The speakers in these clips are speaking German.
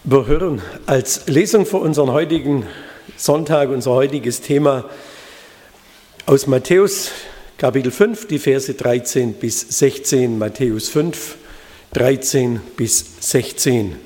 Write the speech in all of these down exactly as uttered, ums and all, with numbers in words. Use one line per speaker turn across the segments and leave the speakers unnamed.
Wir hören als Lesung für unseren heutigen Sonntag, unser heutiges Thema aus Matthäus Kapitel fünf, die Verse dreizehn bis sechzehn. Matthäus fünf, dreizehn bis sechzehn.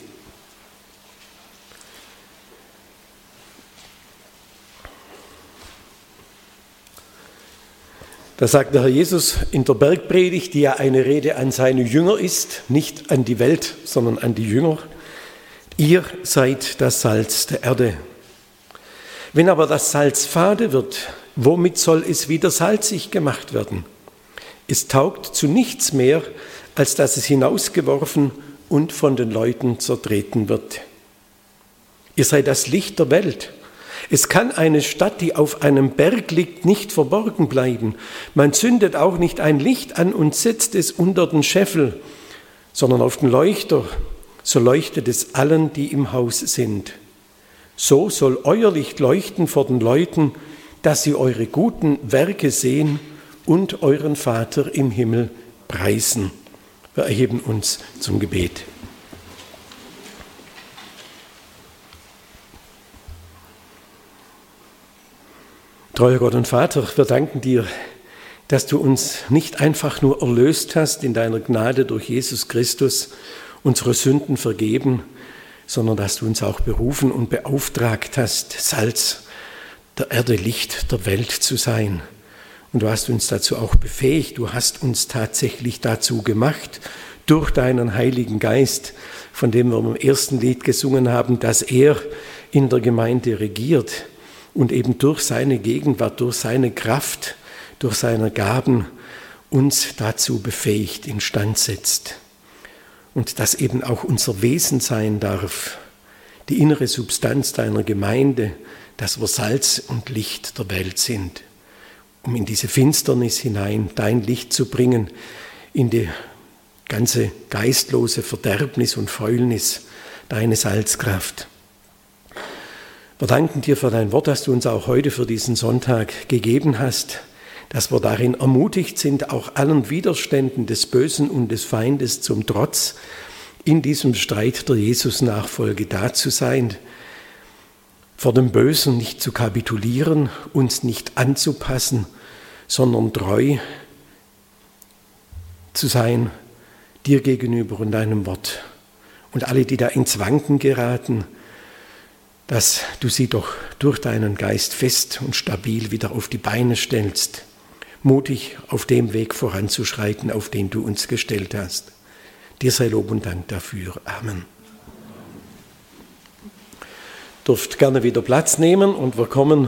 Da sagt der Herr Jesus in der Bergpredigt, die ja eine Rede an seine Jünger ist, nicht an die Welt, sondern an die Jünger: Ihr seid das Salz der Erde. Wenn aber das Salz fade wird, womit soll es wieder salzig gemacht werden? Es taugt zu nichts mehr, als dass es hinausgeworfen und von den Leuten zertreten wird. Ihr seid das Licht der Welt. Es kann eine Stadt, die auf einem Berg liegt, nicht verborgen bleiben. Man zündet auch nicht ein Licht an und setzt es unter den Scheffel, sondern auf den Leuchter. So leuchtet es allen, die im Haus sind. So soll euer Licht leuchten vor den Leuten, dass sie eure guten Werke sehen und euren Vater im Himmel preisen. Wir erheben uns zum Gebet. Treuer Gott und Vater, wir danken dir, dass du uns nicht einfach nur erlöst hast in deiner Gnade durch Jesus Christus, unsere Sünden vergeben, sondern dass du uns auch berufen und beauftragt hast, Salz der Erde, Licht der Welt zu sein. Und du hast uns dazu auch befähigt, du hast uns tatsächlich dazu gemacht, durch deinen Heiligen Geist, von dem wir im ersten Lied gesungen haben, dass er in der Gemeinde regiert und eben durch seine Gegenwart, durch seine Kraft, durch seine Gaben uns dazu befähigt, instand setzt. Und das eben auch unser Wesen sein darf, die innere Substanz deiner Gemeinde, dass wir Salz und Licht der Welt sind, um in diese Finsternis hinein dein Licht zu bringen, in die ganze geistlose Verderbnis und Fäulnis, deine Salzkraft. Wir danken dir für dein Wort, das du uns auch heute für diesen Sonntag gegeben hast, dass wir darin ermutigt sind, auch allen Widerständen des Bösen und des Feindes zum Trotz in diesem Streit der Jesus-Nachfolge da zu sein, vor dem Bösen nicht zu kapitulieren, uns nicht anzupassen, sondern treu zu sein dir gegenüber und deinem Wort. Und alle, die da ins Wanken geraten, dass du sie doch durch deinen Geist fest und stabil wieder auf die Beine stellst, mutig auf dem Weg voranzuschreiten, auf den du uns gestellt hast. Dir sei Lob und Dank dafür. Amen. Dürft gerne wieder Platz nehmen und wir kommen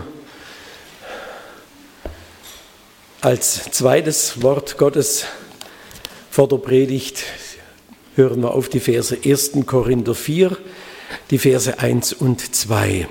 als zweites Wort Gottes vor der Predigt, hören wir auf die Verse ersten Korinther vier, die Verse eins und zwei.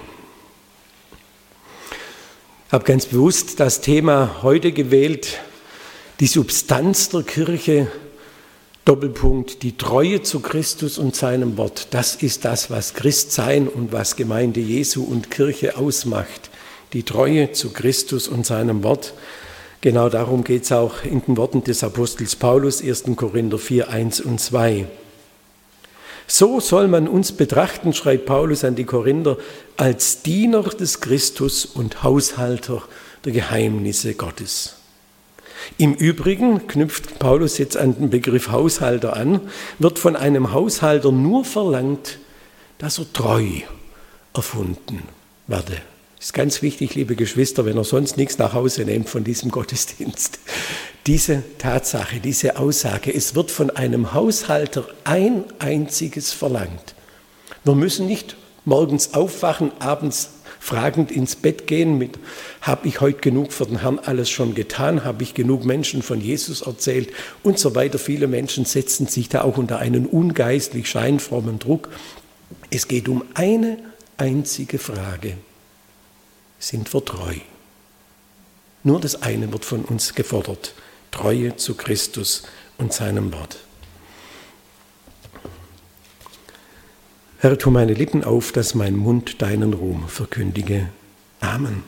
Ich habe ganz bewusst das Thema heute gewählt, die Substanz der Kirche, Doppelpunkt, die Treue zu Christus und seinem Wort. Das ist das, was Christsein und was Gemeinde Jesu und Kirche ausmacht. Die Treue zu Christus und seinem Wort. Genau darum geht es auch in den Worten des Apostels Paulus, ersten Korinther vier, eins und zwei. So soll man uns betrachten, schreibt Paulus an die Korinther, als Diener des Christus und Haushalter der Geheimnisse Gottes. Im Übrigen, knüpft Paulus jetzt an den Begriff Haushalter an, wird von einem Haushalter nur verlangt, dass er treu erfunden werde. Das ist ganz wichtig, liebe Geschwister, wenn er sonst nichts nach Hause nimmt von diesem Gottesdienst. Diese Tatsache, diese Aussage, es wird von einem Haushalter ein einziges verlangt. Wir müssen nicht morgens aufwachen, abends fragend ins Bett gehen mit, habe ich heute genug für den Herrn alles schon getan, habe ich genug Menschen von Jesus erzählt und so weiter. Viele Menschen setzen sich da auch unter einen ungeistlich scheinfrommen Druck. Es geht um eine einzige Frage. Sind wir treu? Nur das eine wird von uns gefordert. Treue zu Christus und seinem Wort. Herr, tu meine Lippen auf, dass mein Mund deinen Ruhm verkündige. Amen.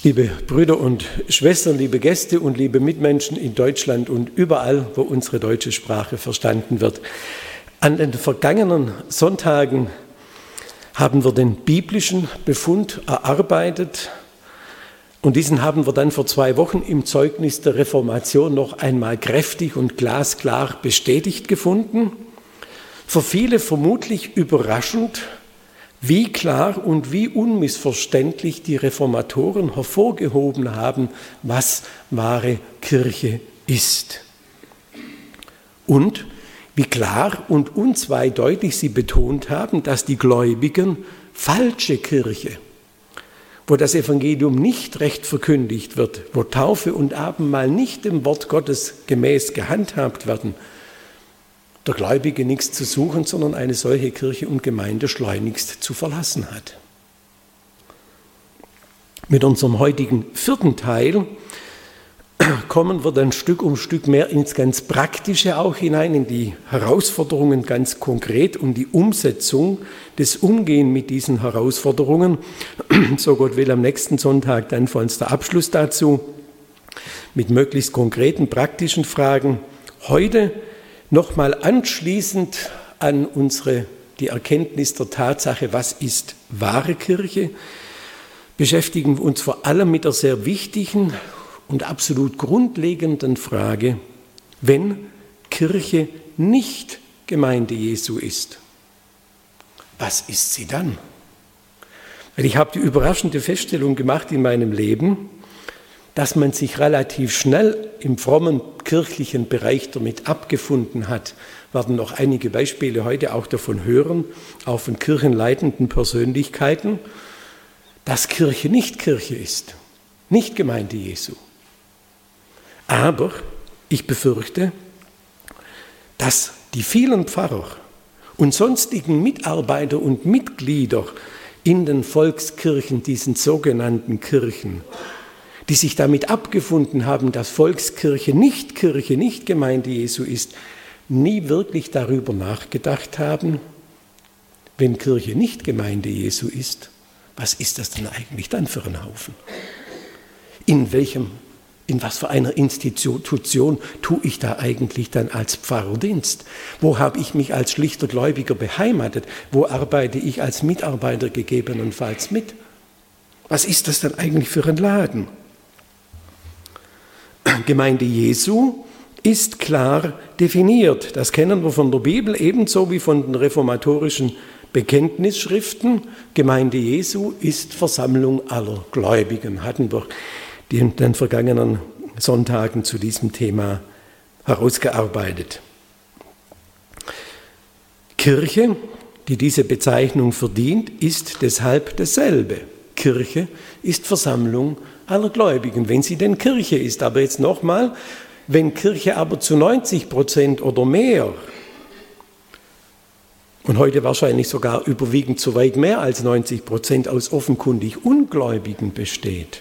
Liebe Brüder und Schwestern, liebe Gäste und liebe Mitmenschen in Deutschland und überall, wo unsere deutsche Sprache verstanden wird. An den vergangenen Sonntagen haben wir den biblischen Befund erarbeitet und diesen haben wir dann vor zwei Wochen im Zeugnis der Reformation noch einmal kräftig und glasklar bestätigt gefunden. Für viele vermutlich überraschend, wie klar und wie unmissverständlich die Reformatoren hervorgehoben haben, was wahre Kirche ist. Und wie klar und unzweideutig sie betont haben, dass die Gläubigen falsche Kirche, wo das Evangelium nicht recht verkündigt wird, wo Taufe und Abendmahl nicht dem Wort Gottes gemäß gehandhabt werden, der Gläubige nichts zu suchen, sondern eine solche Kirche und Gemeinde schleunigst zu verlassen hat. Mit unserem heutigen vierten Teil kommen wir dann Stück um Stück mehr ins ganz Praktische auch hinein, in die Herausforderungen ganz konkret und die Umsetzung des Umgehen mit diesen Herausforderungen. So Gott will am nächsten Sonntag dann für uns der Abschluss dazu mit möglichst konkreten praktischen Fragen. Heute nochmal anschließend an unsere, die Erkenntnis der Tatsache, was ist wahre Kirche, beschäftigen wir uns vor allem mit der sehr wichtigen und absolut grundlegenden Frage, wenn Kirche nicht Gemeinde Jesu ist, was ist sie dann? Weil ich habe die überraschende Feststellung gemacht in meinem Leben, dass man sich relativ schnell im frommen kirchlichen Bereich damit abgefunden hat. Wir werden noch einige Beispiele heute auch davon hören, auch von kirchenleitenden Persönlichkeiten, dass Kirche nicht Kirche ist, nicht Gemeinde Jesu. Aber ich befürchte, dass die vielen Pfarrer und sonstigen Mitarbeiter und Mitglieder in den Volkskirchen, diesen sogenannten Kirchen, die sich damit abgefunden haben, dass Volkskirche nicht Kirche, nicht Gemeinde Jesu ist, nie wirklich darüber nachgedacht haben, wenn Kirche nicht Gemeinde Jesu ist, was ist das denn eigentlich dann für ein Haufen? In welchem, in was für einer Institution tue ich da eigentlich dann als Pfarrer Dienst? Wo habe ich mich als schlichter Gläubiger beheimatet? Wo arbeite ich als Mitarbeiter gegebenenfalls mit? Was ist das denn eigentlich für ein Laden? Gemeinde Jesu ist klar definiert. Das kennen wir von der Bibel ebenso wie von den reformatorischen Bekenntnisschriften. Gemeinde Jesu ist Versammlung aller Gläubigen. Hatten wir in den vergangenen Sonntagen zu diesem Thema herausgearbeitet. Kirche, die diese Bezeichnung verdient, ist deshalb dasselbe. Kirche ist Versammlung aller Gläubigen, wenn sie denn Kirche ist. Aber jetzt nochmal, wenn Kirche aber zu neunzig Prozent oder mehr und heute wahrscheinlich sogar überwiegend zu weit mehr als neunzig Prozent aus offenkundig Ungläubigen besteht,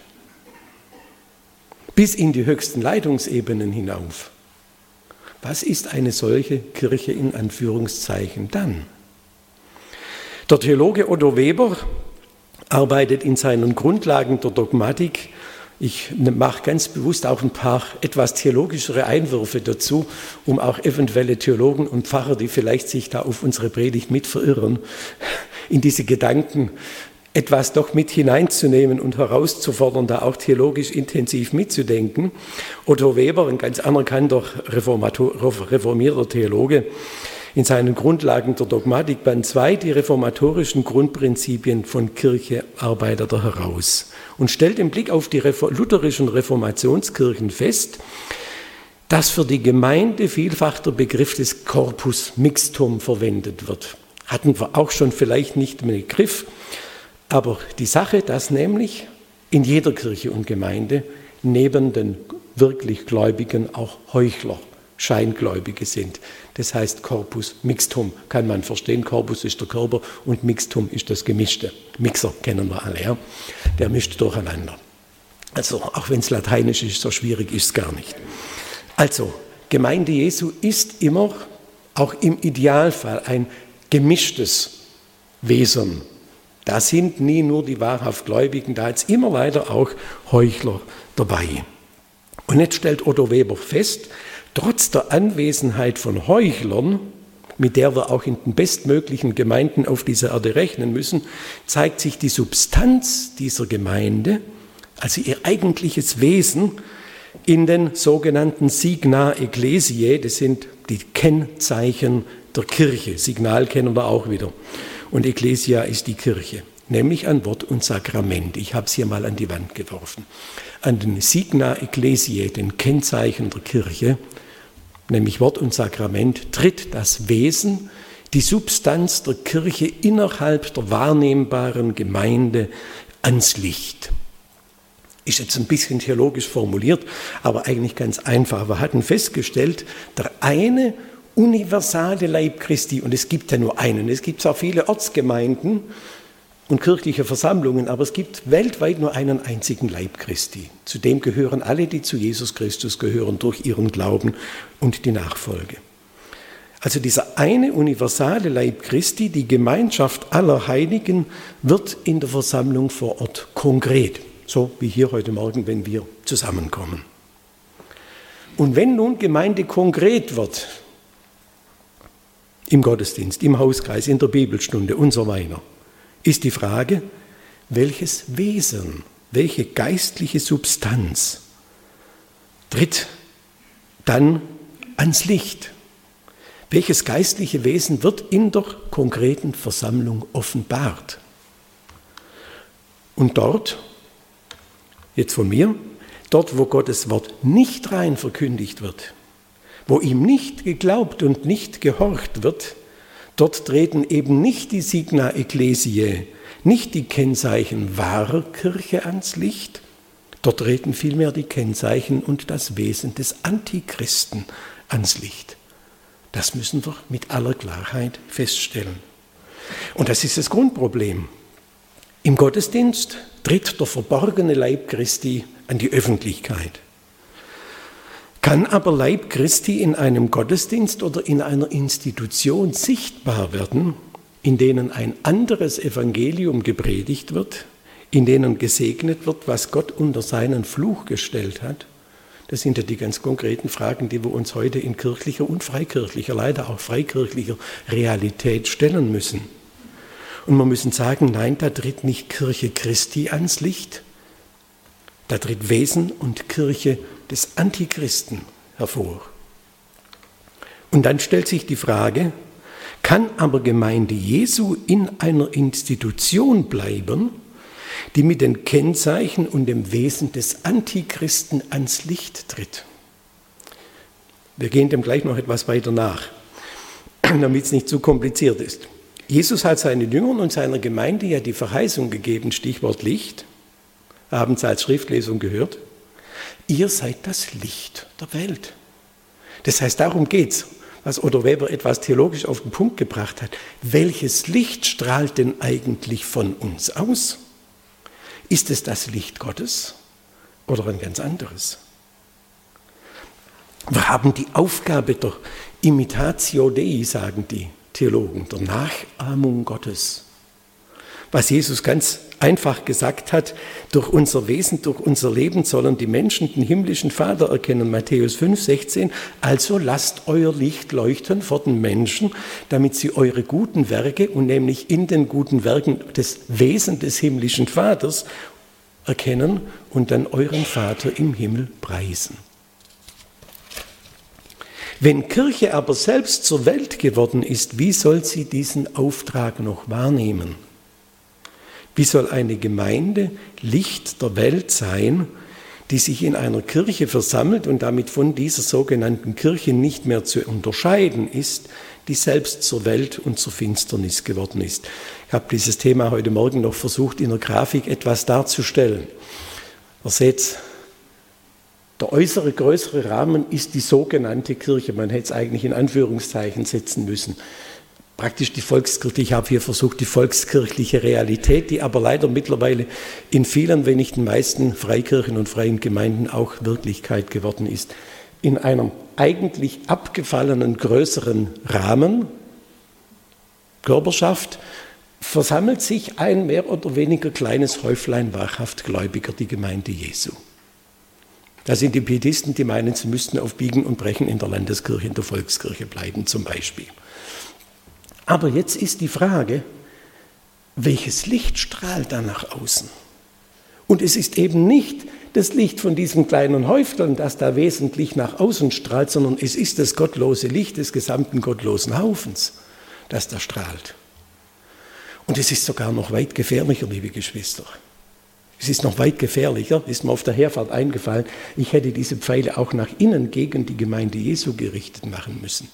bis in die höchsten Leitungsebenen hinauf, was ist eine solche Kirche in Anführungszeichen dann? Der Theologe Otto Weber arbeitet in seinen Grundlagen der Dogmatik. Ich mache ganz bewusst auch ein paar etwas theologischere Einwürfe dazu, um auch eventuelle Theologen und Pfarrer, die vielleicht sich da auf unsere Predigt mit verirren, in diese Gedanken etwas doch mit hineinzunehmen und herauszufordern, da auch theologisch intensiv mitzudenken. Otto Weber, ein ganz anerkannter reformierter Theologe, in seinen Grundlagen der Dogmatik, Band zwei, die reformatorischen Grundprinzipien von Kirche arbeitet er heraus und stellt im Blick auf die lutherischen Reformationskirchen fest, dass für die Gemeinde vielfach der Begriff des Corpus Mixtum verwendet wird. Hatten wir auch schon vielleicht nicht im Begriff, aber die Sache, dass nämlich in jeder Kirche und Gemeinde neben den wirklich Gläubigen auch Heuchler, Scheingläubige sind. Das heißt Corpus Mixtum, kann man verstehen. Corpus ist der Körper und Mixtum ist das Gemischte. Mixer kennen wir alle, ja? Der mischt durcheinander. Also auch wenn es lateinisch ist, so schwierig ist es gar nicht. Also Gemeinde Jesu ist immer, auch im Idealfall, ein gemischtes Wesen. Da sind nie nur die wahrhaft Gläubigen, da ist immer leider auch Heuchler dabei. Und jetzt stellt Otto Weber fest, trotz der Anwesenheit von Heuchlern, mit der wir auch in den bestmöglichen Gemeinden auf dieser Erde rechnen müssen, zeigt sich die Substanz dieser Gemeinde, also ihr eigentliches Wesen, in den sogenannten Signa Ecclesiae, das sind die Kennzeichen der Kirche. Signal kennen wir auch wieder. Und Ecclesia ist die Kirche, nämlich an Wort und Sakrament. Ich habe es hier mal an die Wand geworfen. An den Signa Ecclesiae, den Kennzeichen der Kirche, nämlich Wort und Sakrament, tritt das Wesen, die Substanz der Kirche innerhalb der wahrnehmbaren Gemeinde ans Licht. Ist jetzt ein bisschen theologisch formuliert, aber eigentlich ganz einfach. Wir hatten festgestellt, der eine universale Leib Christi, und es gibt ja nur einen, es gibt zwar viele Ortsgemeinden und kirchliche Versammlungen, aber es gibt weltweit nur einen einzigen Leib Christi. Zu dem gehören alle, die zu Jesus Christus gehören, durch ihren Glauben und die Nachfolge. Also dieser eine universale Leib Christi, die Gemeinschaft aller Heiligen, wird in der Versammlung vor Ort konkret. So wie hier heute Morgen, wenn wir zusammenkommen. Und wenn nun Gemeinde konkret wird, im Gottesdienst, im Hauskreis, in der Bibelstunde und so weiter, ist die Frage, welches Wesen, welche geistliche Substanz tritt dann ans Licht? Welches geistliche Wesen wird in der konkreten Versammlung offenbart? Und dort, jetzt von mir, dort, wo Gottes Wort nicht rein verkündigt wird, wo ihm nicht geglaubt und nicht gehorcht wird, dort treten eben nicht die Signa Ecclesiae, nicht die Kennzeichen wahrer Kirche ans Licht, dort treten vielmehr die Kennzeichen und das Wesen des Antichristen ans Licht. Das müssen wir mit aller Klarheit feststellen. Und das ist das Grundproblem. Im Gottesdienst tritt der verborgene Leib Christi an die Öffentlichkeit. Kann aber Leib Christi in einem Gottesdienst oder in einer Institution sichtbar werden, in denen ein anderes Evangelium gepredigt wird, in denen gesegnet wird, was Gott unter seinen Fluch gestellt hat? Das sind ja die ganz konkreten Fragen, die wir uns heute in kirchlicher und freikirchlicher, leider auch freikirchlicher Realität stellen müssen. Und wir müssen sagen, nein, da tritt nicht Kirche Christi ans Licht, da tritt Wesen und Kirche des Antichristen hervor. Und dann stellt sich die Frage, kann aber Gemeinde Jesu in einer Institution bleiben, die mit den Kennzeichen und dem Wesen des Antichristen ans Licht tritt? Wir gehen dem gleich noch etwas weiter nach, damit es nicht zu kompliziert ist. Jesus hat seinen Jüngern und seiner Gemeinde ja die Verheißung gegeben, Stichwort Licht, haben Sie als Schriftlesung gehört, ihr seid das Licht der Welt. Das heißt, darum geht es, was Otto Weber etwas theologisch auf den Punkt gebracht hat. Welches Licht strahlt denn eigentlich von uns aus? Ist es das Licht Gottes oder ein ganz anderes? Wir haben die Aufgabe der Imitatio Dei, sagen die Theologen, der Nachahmung Gottes. Was Jesus ganz einfach gesagt hat, durch unser Wesen, durch unser Leben sollen die Menschen den himmlischen Vater erkennen. Matthäus fünf, sechzehn. Also lasst euer Licht leuchten vor den Menschen, damit sie eure guten Werke und nämlich in den guten Werken das Wesen des himmlischen Vaters erkennen und dann euren Vater im Himmel preisen. Wenn Kirche aber selbst zur Welt geworden ist, wie soll sie diesen Auftrag noch wahrnehmen? Wie soll eine Gemeinde Licht der Welt sein, die sich in einer Kirche versammelt und damit von dieser sogenannten Kirche nicht mehr zu unterscheiden ist, die selbst zur Welt und zur Finsternis geworden ist? Ich habe dieses Thema heute Morgen noch versucht, in der Grafik etwas darzustellen. Ihr seht, der äußere, größere Rahmen ist die sogenannte Kirche. Man hätte es eigentlich in Anführungszeichen setzen müssen. Praktisch die Volkskirche. Ich habe hier versucht, die volkskirchliche Realität, die aber leider mittlerweile in vielen, wenn nicht den meisten Freikirchen und freien Gemeinden auch Wirklichkeit geworden ist, in einem eigentlich abgefallenen größeren Rahmen, Körperschaft, versammelt sich ein mehr oder weniger kleines Häuflein wahrhaft Gläubiger, die Gemeinde Jesu. Das sind die Pietisten, die meinen, sie müssten auf Biegen und Brechen in der Landeskirche, in der Volkskirche bleiben zum Beispiel. Aber jetzt ist die Frage, welches Licht strahlt da nach außen? Und es ist eben nicht das Licht von diesem kleinen Häuflein, das da wesentlich nach außen strahlt, sondern es ist das gottlose Licht des gesamten gottlosen Haufens, das da strahlt. Und es ist sogar noch weit gefährlicher, liebe Geschwister. Es ist noch weit gefährlicher, ist mir auf der Herfahrt eingefallen, ich hätte diese Pfeile auch nach innen gegen die Gemeinde Jesu gerichtet machen müssen.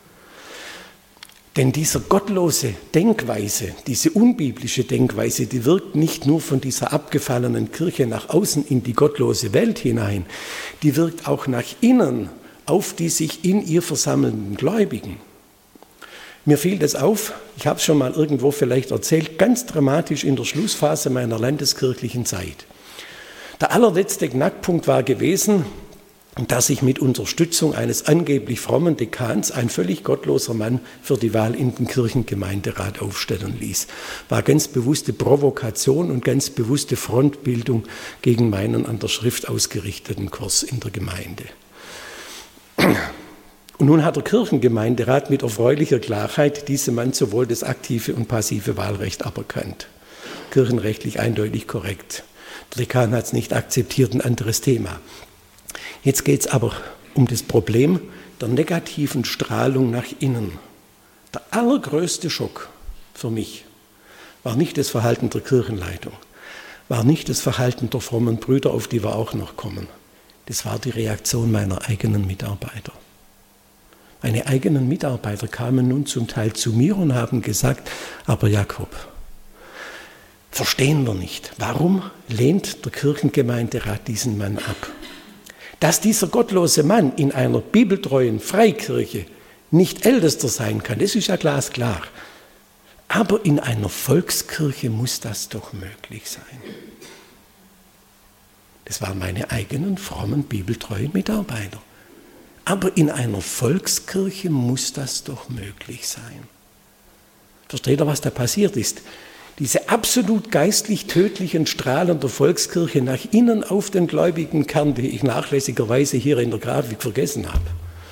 Denn diese gottlose Denkweise, diese unbiblische Denkweise, die wirkt nicht nur von dieser abgefallenen Kirche nach außen in die gottlose Welt hinein, die wirkt auch nach innen auf die sich in ihr versammelnden Gläubigen. Mir fiel das auf, ich habe es schon mal irgendwo vielleicht erzählt, ganz dramatisch in der Schlussphase meiner landeskirchlichen Zeit. Der allerletzte Knackpunkt war gewesen, dass sich mit Unterstützung eines angeblich frommen Dekans ein völlig gottloser Mann für die Wahl in den Kirchengemeinderat aufstellen ließ. War ganz bewusste Provokation und ganz bewusste Frontbildung gegen meinen an der Schrift ausgerichteten Kurs in der Gemeinde. Und nun hat der Kirchengemeinderat mit erfreulicher Klarheit diesem Mann sowohl das aktive und passive Wahlrecht aberkannt. Kirchenrechtlich eindeutig korrekt. Der Dekan hat es nicht akzeptiert, ein anderes Thema. Jetzt geht es aber um das Problem der negativen Strahlung nach innen. Der allergrößte Schock für mich war nicht das Verhalten der Kirchenleitung, war nicht das Verhalten der frommen Brüder, auf die wir auch noch kommen. Das war die Reaktion meiner eigenen Mitarbeiter. Meine eigenen Mitarbeiter kamen nun zum Teil zu mir und haben gesagt, aber Jakob, verstehen wir nicht, warum lehnt der Kirchengemeinderat diesen Mann ab? Dass dieser gottlose Mann in einer bibeltreuen Freikirche nicht Ältester sein kann, das ist ja glasklar. Aber in einer Volkskirche muss das doch möglich sein. Das waren meine eigenen frommen, bibeltreuen Mitarbeiter. Aber in einer Volkskirche muss das doch möglich sein. Versteht ihr, was da passiert ist? Diese absolut geistlich tödlichen Strahlen der Volkskirche nach innen auf den gläubigen Kern, die ich nachlässigerweise hier in der Grafik vergessen habe,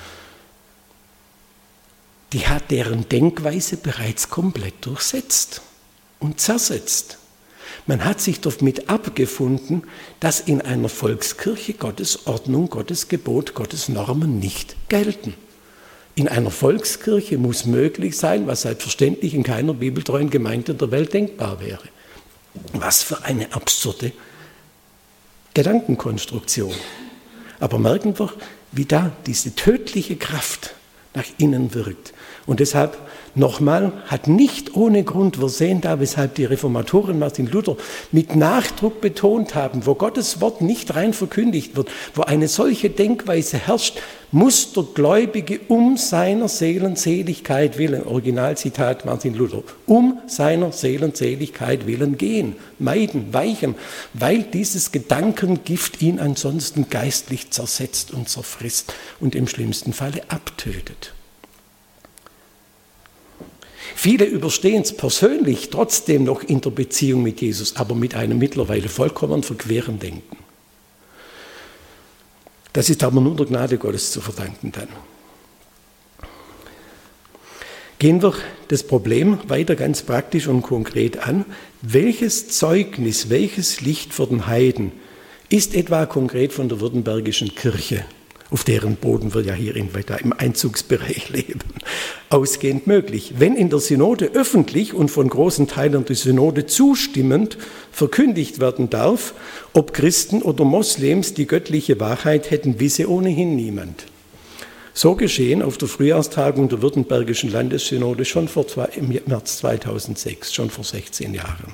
die hat deren Denkweise bereits komplett durchsetzt und zersetzt. Man hat sich damit abgefunden, dass in einer Volkskirche Gottes Ordnung, Gottes Gebot, Gottes Normen nicht gelten. In einer Volkskirche muss möglich sein, was selbstverständlich in keiner bibeltreuen Gemeinde der Welt denkbar wäre. Was für eine absurde Gedankenkonstruktion. Aber merken wir, wie da diese tödliche Kraft nach innen wirkt. Und deshalb nochmal, hat nicht ohne Grund, wir sehen da, weshalb die Reformatoren Martin Luther mit Nachdruck betont haben, wo Gottes Wort nicht rein verkündigt wird, wo eine solche Denkweise herrscht, muss der Gläubige um seiner Seelenseligkeit willen, Originalzitat Martin Luther, um seiner Seelenseligkeit willen gehen, meiden, weichen, weil dieses Gedankengift ihn ansonsten geistlich zersetzt und zerfrisst und im schlimmsten Falle abtötet. Viele überstehen es persönlich trotzdem noch in der Beziehung mit Jesus, aber mit einem mittlerweile vollkommen verqueren Denken. Das ist aber nur der Gnade Gottes zu verdanken dann. Gehen wir das Problem weiter ganz praktisch und konkret an. Welches Zeugnis, welches Licht für den Heiden ist etwa konkret von der Württembergischen Kirche, auf deren Boden wir ja hier in, im Einzugsbereich leben, ausgehend möglich? Wenn in der Synode öffentlich und von großen Teilen der Synode zustimmend verkündigt werden darf, ob Christen oder Moslems die göttliche Wahrheit hätten, wisse ohnehin niemand. So geschehen auf der Frühjahrstagung der Württembergischen Landessynode schon vor zwei, im März zweitausendsechs, schon vor sechzehn Jahren.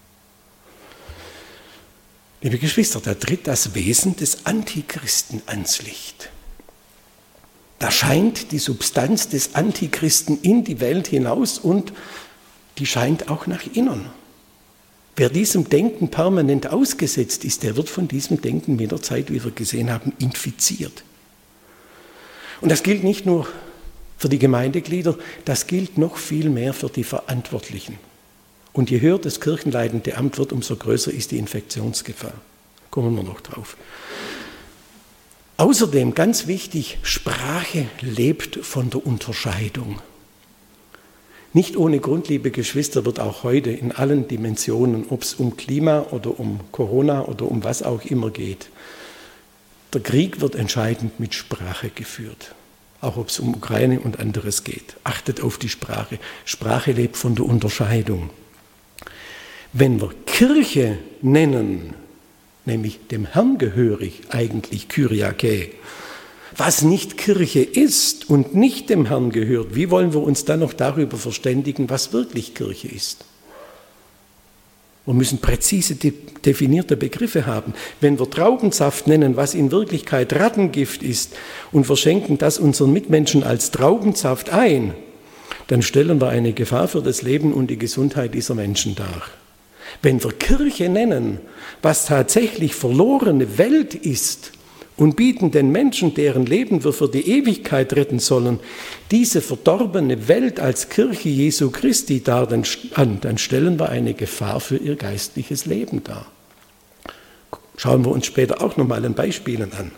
Liebe Geschwister, da tritt das Wesen des Antichristen ans Licht. Da scheint die Substanz des Antichristen in die Welt hinaus und die scheint auch nach innen. Wer diesem Denken permanent ausgesetzt ist, der wird von diesem Denken mit der Zeit, wie wir gesehen haben, infiziert. Und das gilt nicht nur für die Gemeindeglieder, das gilt noch viel mehr für die Verantwortlichen Und je höher das kirchenleitende Amt wird, umso größer ist die Infektionsgefahr. Kommen wir noch drauf. Außerdem, ganz wichtig, Sprache lebt von der Unterscheidung. Nicht ohne Grund, liebe Geschwister, wird auch heute in allen Dimensionen, ob es um Klima oder um Corona oder um was auch immer geht, der Krieg wird entscheidend mit Sprache geführt. Auch ob es um Ukraine und anderes geht. Achtet auf die Sprache. Sprache lebt von der Unterscheidung. Wenn wir Kirche nennen, nämlich dem Herrn gehörig, eigentlich Kyriake, was nicht Kirche ist und nicht dem Herrn gehört, wie wollen wir uns dann noch darüber verständigen, was wirklich Kirche ist? Wir müssen präzise definierte Begriffe haben. Wenn wir Traubensaft nennen, was in Wirklichkeit Rattengift ist, und verschenken das unseren Mitmenschen als Traubensaft ein, dann stellen wir eine Gefahr für das Leben und die Gesundheit dieser Menschen dar. Wenn wir Kirche nennen, was tatsächlich verlorene Welt ist, und bieten den Menschen, deren Leben wir für die Ewigkeit retten sollen, diese verdorbene Welt als Kirche Jesu Christi dar an, dann stellen wir eine Gefahr für ihr geistliches Leben dar. Schauen wir uns später auch nochmal an Beispielen an.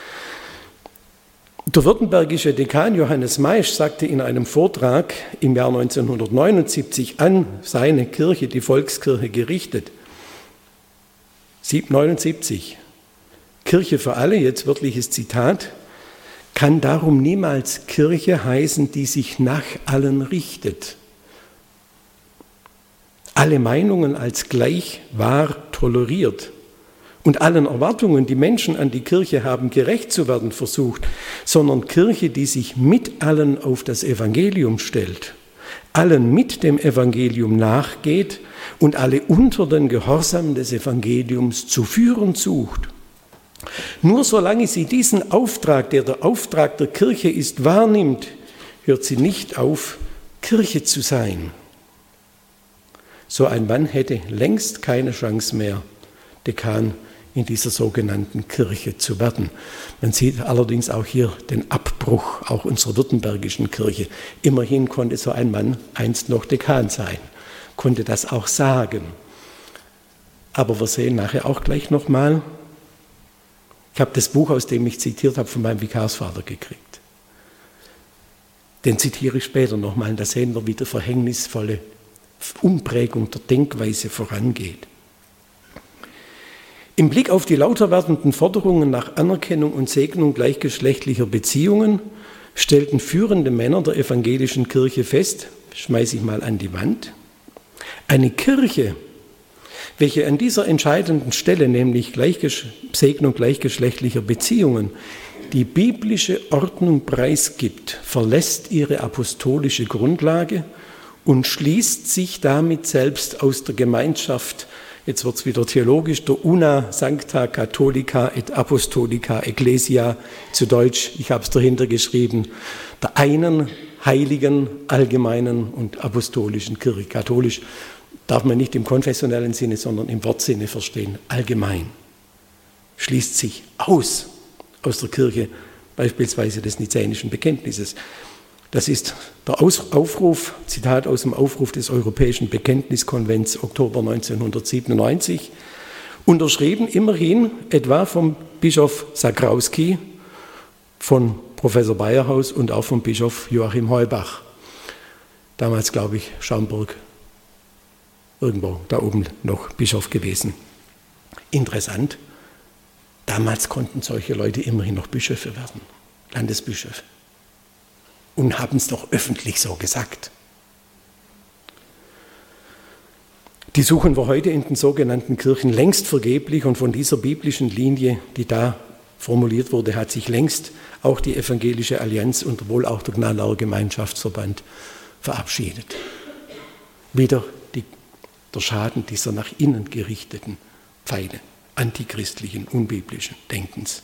Der württembergische Dekan Johannes Maisch sagte in einem Vortrag im Jahr neunzehnhundertneunundsiebzig an seine Kirche, die Volkskirche, gerichtet, neunundsiebzig, Kirche für alle, jetzt wörtliches Zitat, kann darum niemals Kirche heißen, die sich nach allen richtet. Alle Meinungen als gleich wahr toleriert und allen Erwartungen, die Menschen an die Kirche haben, gerecht zu werden versucht, sondern Kirche, die sich mit allen auf das Evangelium stellt, allen mit dem Evangelium nachgeht und alle unter den Gehorsam des Evangeliums zu führen sucht. Nur solange sie diesen Auftrag, der der Auftrag der Kirche ist, wahrnimmt, hört sie nicht auf, Kirche zu sein. So ein Mann hätte längst keine Chance mehr, Dekan in dieser sogenannten Kirche zu werden. Man sieht allerdings auch hier den Abbruch auch unserer württembergischen Kirche. Immerhin konnte so ein Mann einst noch Dekan sein, konnte das auch sagen. Aber wir sehen nachher auch gleich nochmal, ich habe das Buch, aus dem ich zitiert habe, von meinem Vikarsvater gekriegt. Den zitiere ich später nochmal, und da sehen wir, wie die verhängnisvolle Umprägung der Denkweise vorangeht. Im Blick auf die lauter werdenden Forderungen nach Anerkennung und Segnung gleichgeschlechtlicher Beziehungen stellten führende Männer der evangelischen Kirche fest, schmeiße ich mal an die Wand, eine Kirche, welche an dieser entscheidenden Stelle, nämlich Gleichgesch- Segnung gleichgeschlechtlicher Beziehungen, die biblische Ordnung preisgibt, verlässt ihre apostolische Grundlage und schließt sich damit selbst aus der Gemeinschaft, jetzt wird es wieder theologisch, der Una Sancta Catholica et Apostolica Ecclesia, zu Deutsch, ich habe es dahinter geschrieben, der einen heiligen, allgemeinen und apostolischen Kirche. Katholisch darf man nicht im konfessionellen Sinne, sondern im Wortsinne verstehen, allgemein. Schließt sich aus, aus der Kirche, beispielsweise des Nizänischen Bekenntnisses. Das ist der Aufruf, Zitat aus dem Aufruf des Europäischen Bekenntniskonvents, Oktober neunzehnhundertsiebenundneunzig, unterschrieben immerhin etwa vom Bischof Sakrowski, von Professor Bayerhaus und auch vom Bischof Joachim Heubach. Damals, glaube ich, Schaumburg, irgendwo da oben noch Bischof gewesen. Interessant, damals konnten solche Leute immerhin noch Bischöfe werden, Landesbischöfe. Und haben es doch öffentlich so gesagt. Die suchen wir heute in den sogenannten Kirchen längst vergeblich, und von dieser biblischen Linie, die da formuliert wurde, hat sich längst auch die Evangelische Allianz und wohl auch der Gnadauer Gemeinschaftsverband verabschiedet. Wieder die, der Schaden dieser nach innen gerichteten Pfeile, antichristlichen, unbiblischen Denkens.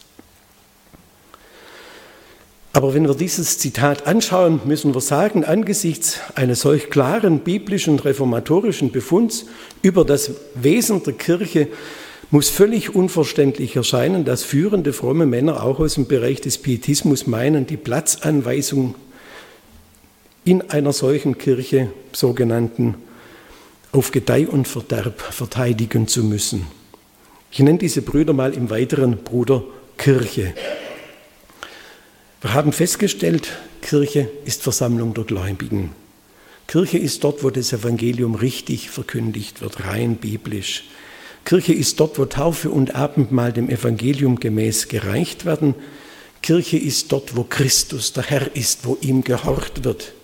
Aber wenn wir dieses Zitat anschauen, müssen wir sagen, angesichts eines solch klaren biblischen reformatorischen Befunds über das Wesen der Kirche muss völlig unverständlich erscheinen, dass führende fromme Männer auch aus dem Bereich des Pietismus meinen, die Platzanweisung in einer solchen Kirche, sogenannten, auf Gedeih und Verderb verteidigen zu müssen. Ich nenne diese Brüder mal im Weiteren Bruder Kirche. Wir haben festgestellt, Kirche ist Versammlung der Gläubigen. Kirche ist dort, wo das Evangelium richtig verkündigt wird, rein biblisch. Kirche ist dort, wo Taufe und Abendmahl dem Evangelium gemäß gereicht werden. Kirche ist dort, wo Christus der Herr ist, wo ihm gehorcht wird.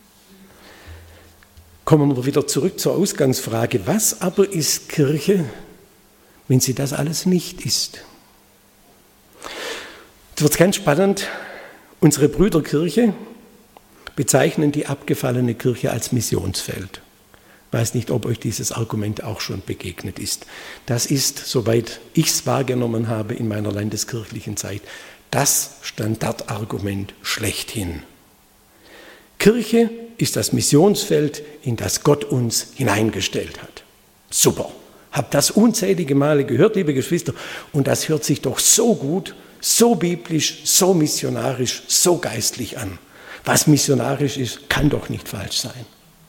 Kommen wir wieder zurück zur Ausgangsfrage. Was aber ist Kirche, wenn sie das alles nicht ist? Jetzt wird es ganz spannend. Unsere Brüderkirche bezeichnen die abgefallene Kirche als Missionsfeld. Ich weiß nicht, ob euch dieses Argument auch schon begegnet ist. Das ist, soweit ich es wahrgenommen habe in meiner landeskirchlichen Zeit, das Standardargument schlechthin. Kirche ist das Missionsfeld, in das Gott uns hineingestellt hat. Super. Hab das unzählige Male gehört, liebe Geschwister, und das hört sich doch so gut, so biblisch, so missionarisch, so geistlich an. Was missionarisch ist, kann doch nicht falsch sein.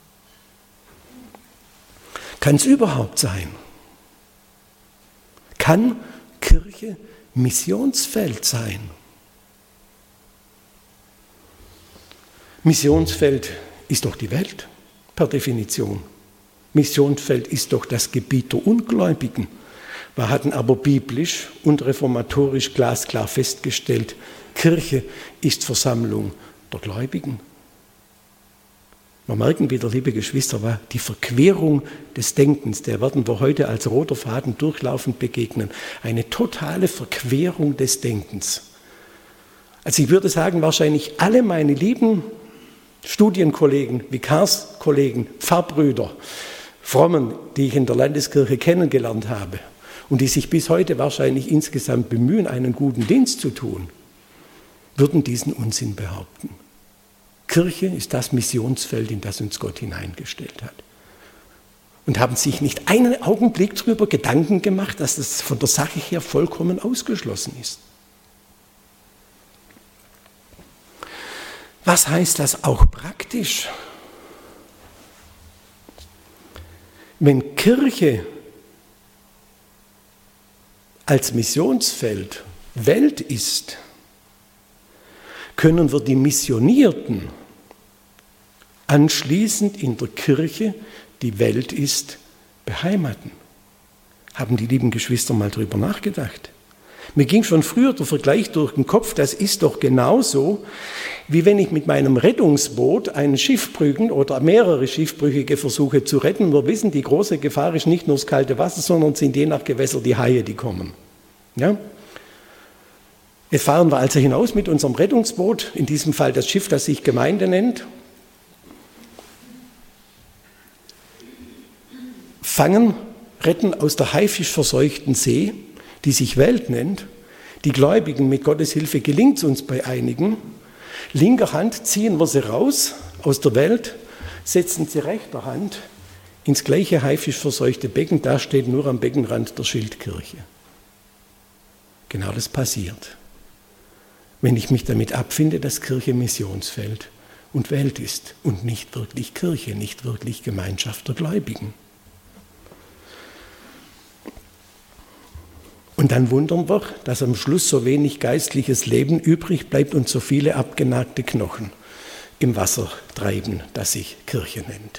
Kann es überhaupt sein? Kann Kirche Missionsfeld sein? Missionsfeld ist doch die Welt, per Definition. Missionsfeld ist doch das Gebiet der Ungläubigen. Wir hatten aber biblisch und reformatorisch glasklar festgestellt, Kirche ist Versammlung der Gläubigen. Wir merken wieder, liebe Geschwister, war die Verquerung des Denkens, der werden wir heute als roter Faden durchlaufend begegnen. Eine totale Verquerung des Denkens. Also ich würde sagen, wahrscheinlich alle meine lieben Studienkollegen, Vikarskollegen, Pfarrbrüder, Frommen, die ich in der Landeskirche kennengelernt habe und die sich bis heute wahrscheinlich insgesamt bemühen, einen guten Dienst zu tun, würden diesen Unsinn behaupten. Kirche ist das Missionsfeld, in das uns Gott hineingestellt hat. Und haben sich nicht einen Augenblick darüber Gedanken gemacht, dass das von der Sache her vollkommen ausgeschlossen ist. Was heißt das auch praktisch? Wenn Kirche als Missionsfeld Welt ist, können wir die Missionierten anschließend in der Kirche, die Welt ist, beheimaten. Haben die lieben Geschwister mal drüber nachgedacht? Mir ging schon früher der Vergleich durch den Kopf, das ist doch genauso, wie wenn ich mit meinem Rettungsboot einen Schiffbrüchigen oder mehrere Schiffbrüchige versuche zu retten. Wir wissen, die große Gefahr ist nicht nur das kalte Wasser, sondern sind je nach Gewässer die Haie, die kommen. Ja? Jetzt fahren wir also hinaus mit unserem Rettungsboot, in diesem Fall das Schiff, das sich Gemeinde nennt, fangen, retten aus der haifischverseuchten See, die sich Welt nennt. Die Gläubigen, mit Gottes Hilfe gelingt es uns bei einigen. Linker Hand ziehen wir sie raus aus der Welt, setzen sie rechter Hand ins gleiche haifischverseuchte Becken. Da steht nur am Beckenrand der Schildkirche. Genau das passiert, wenn ich mich damit abfinde, dass Kirche Missionsfeld und Welt ist und nicht wirklich Kirche, nicht wirklich Gemeinschaft der Gläubigen. Und dann wundern wir, dass am Schluss so wenig geistliches Leben übrig bleibt und so viele abgenagte Knochen im Wasser treiben, das sich Kirche nennt.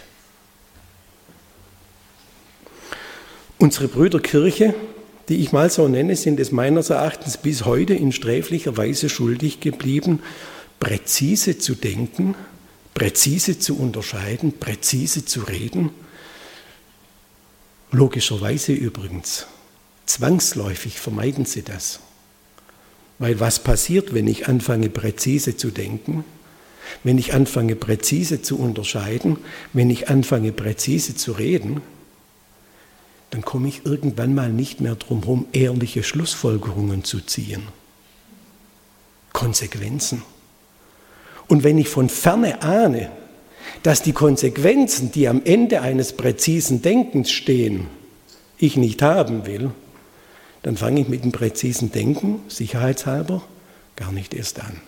Unsere Brüderkirche, die ich mal so nenne, sind es meines Erachtens bis heute in sträflicher Weise schuldig geblieben, präzise zu denken, präzise zu unterscheiden, präzise zu reden. Logischerweise übrigens. Zwangsläufig vermeiden sie das. Weil was passiert, wenn ich anfange, präzise zu denken, wenn ich anfange, präzise zu unterscheiden, wenn ich anfange, präzise zu reden, dann komme ich irgendwann mal nicht mehr drum herum, ehrliche Schlussfolgerungen zu ziehen. Konsequenzen. Und wenn ich von ferne ahne, dass die Konsequenzen, die am Ende eines präzisen Denkens stehen, ich nicht haben will, dann fange ich mit dem präzisen Denken, sicherheitshalber, gar nicht erst an.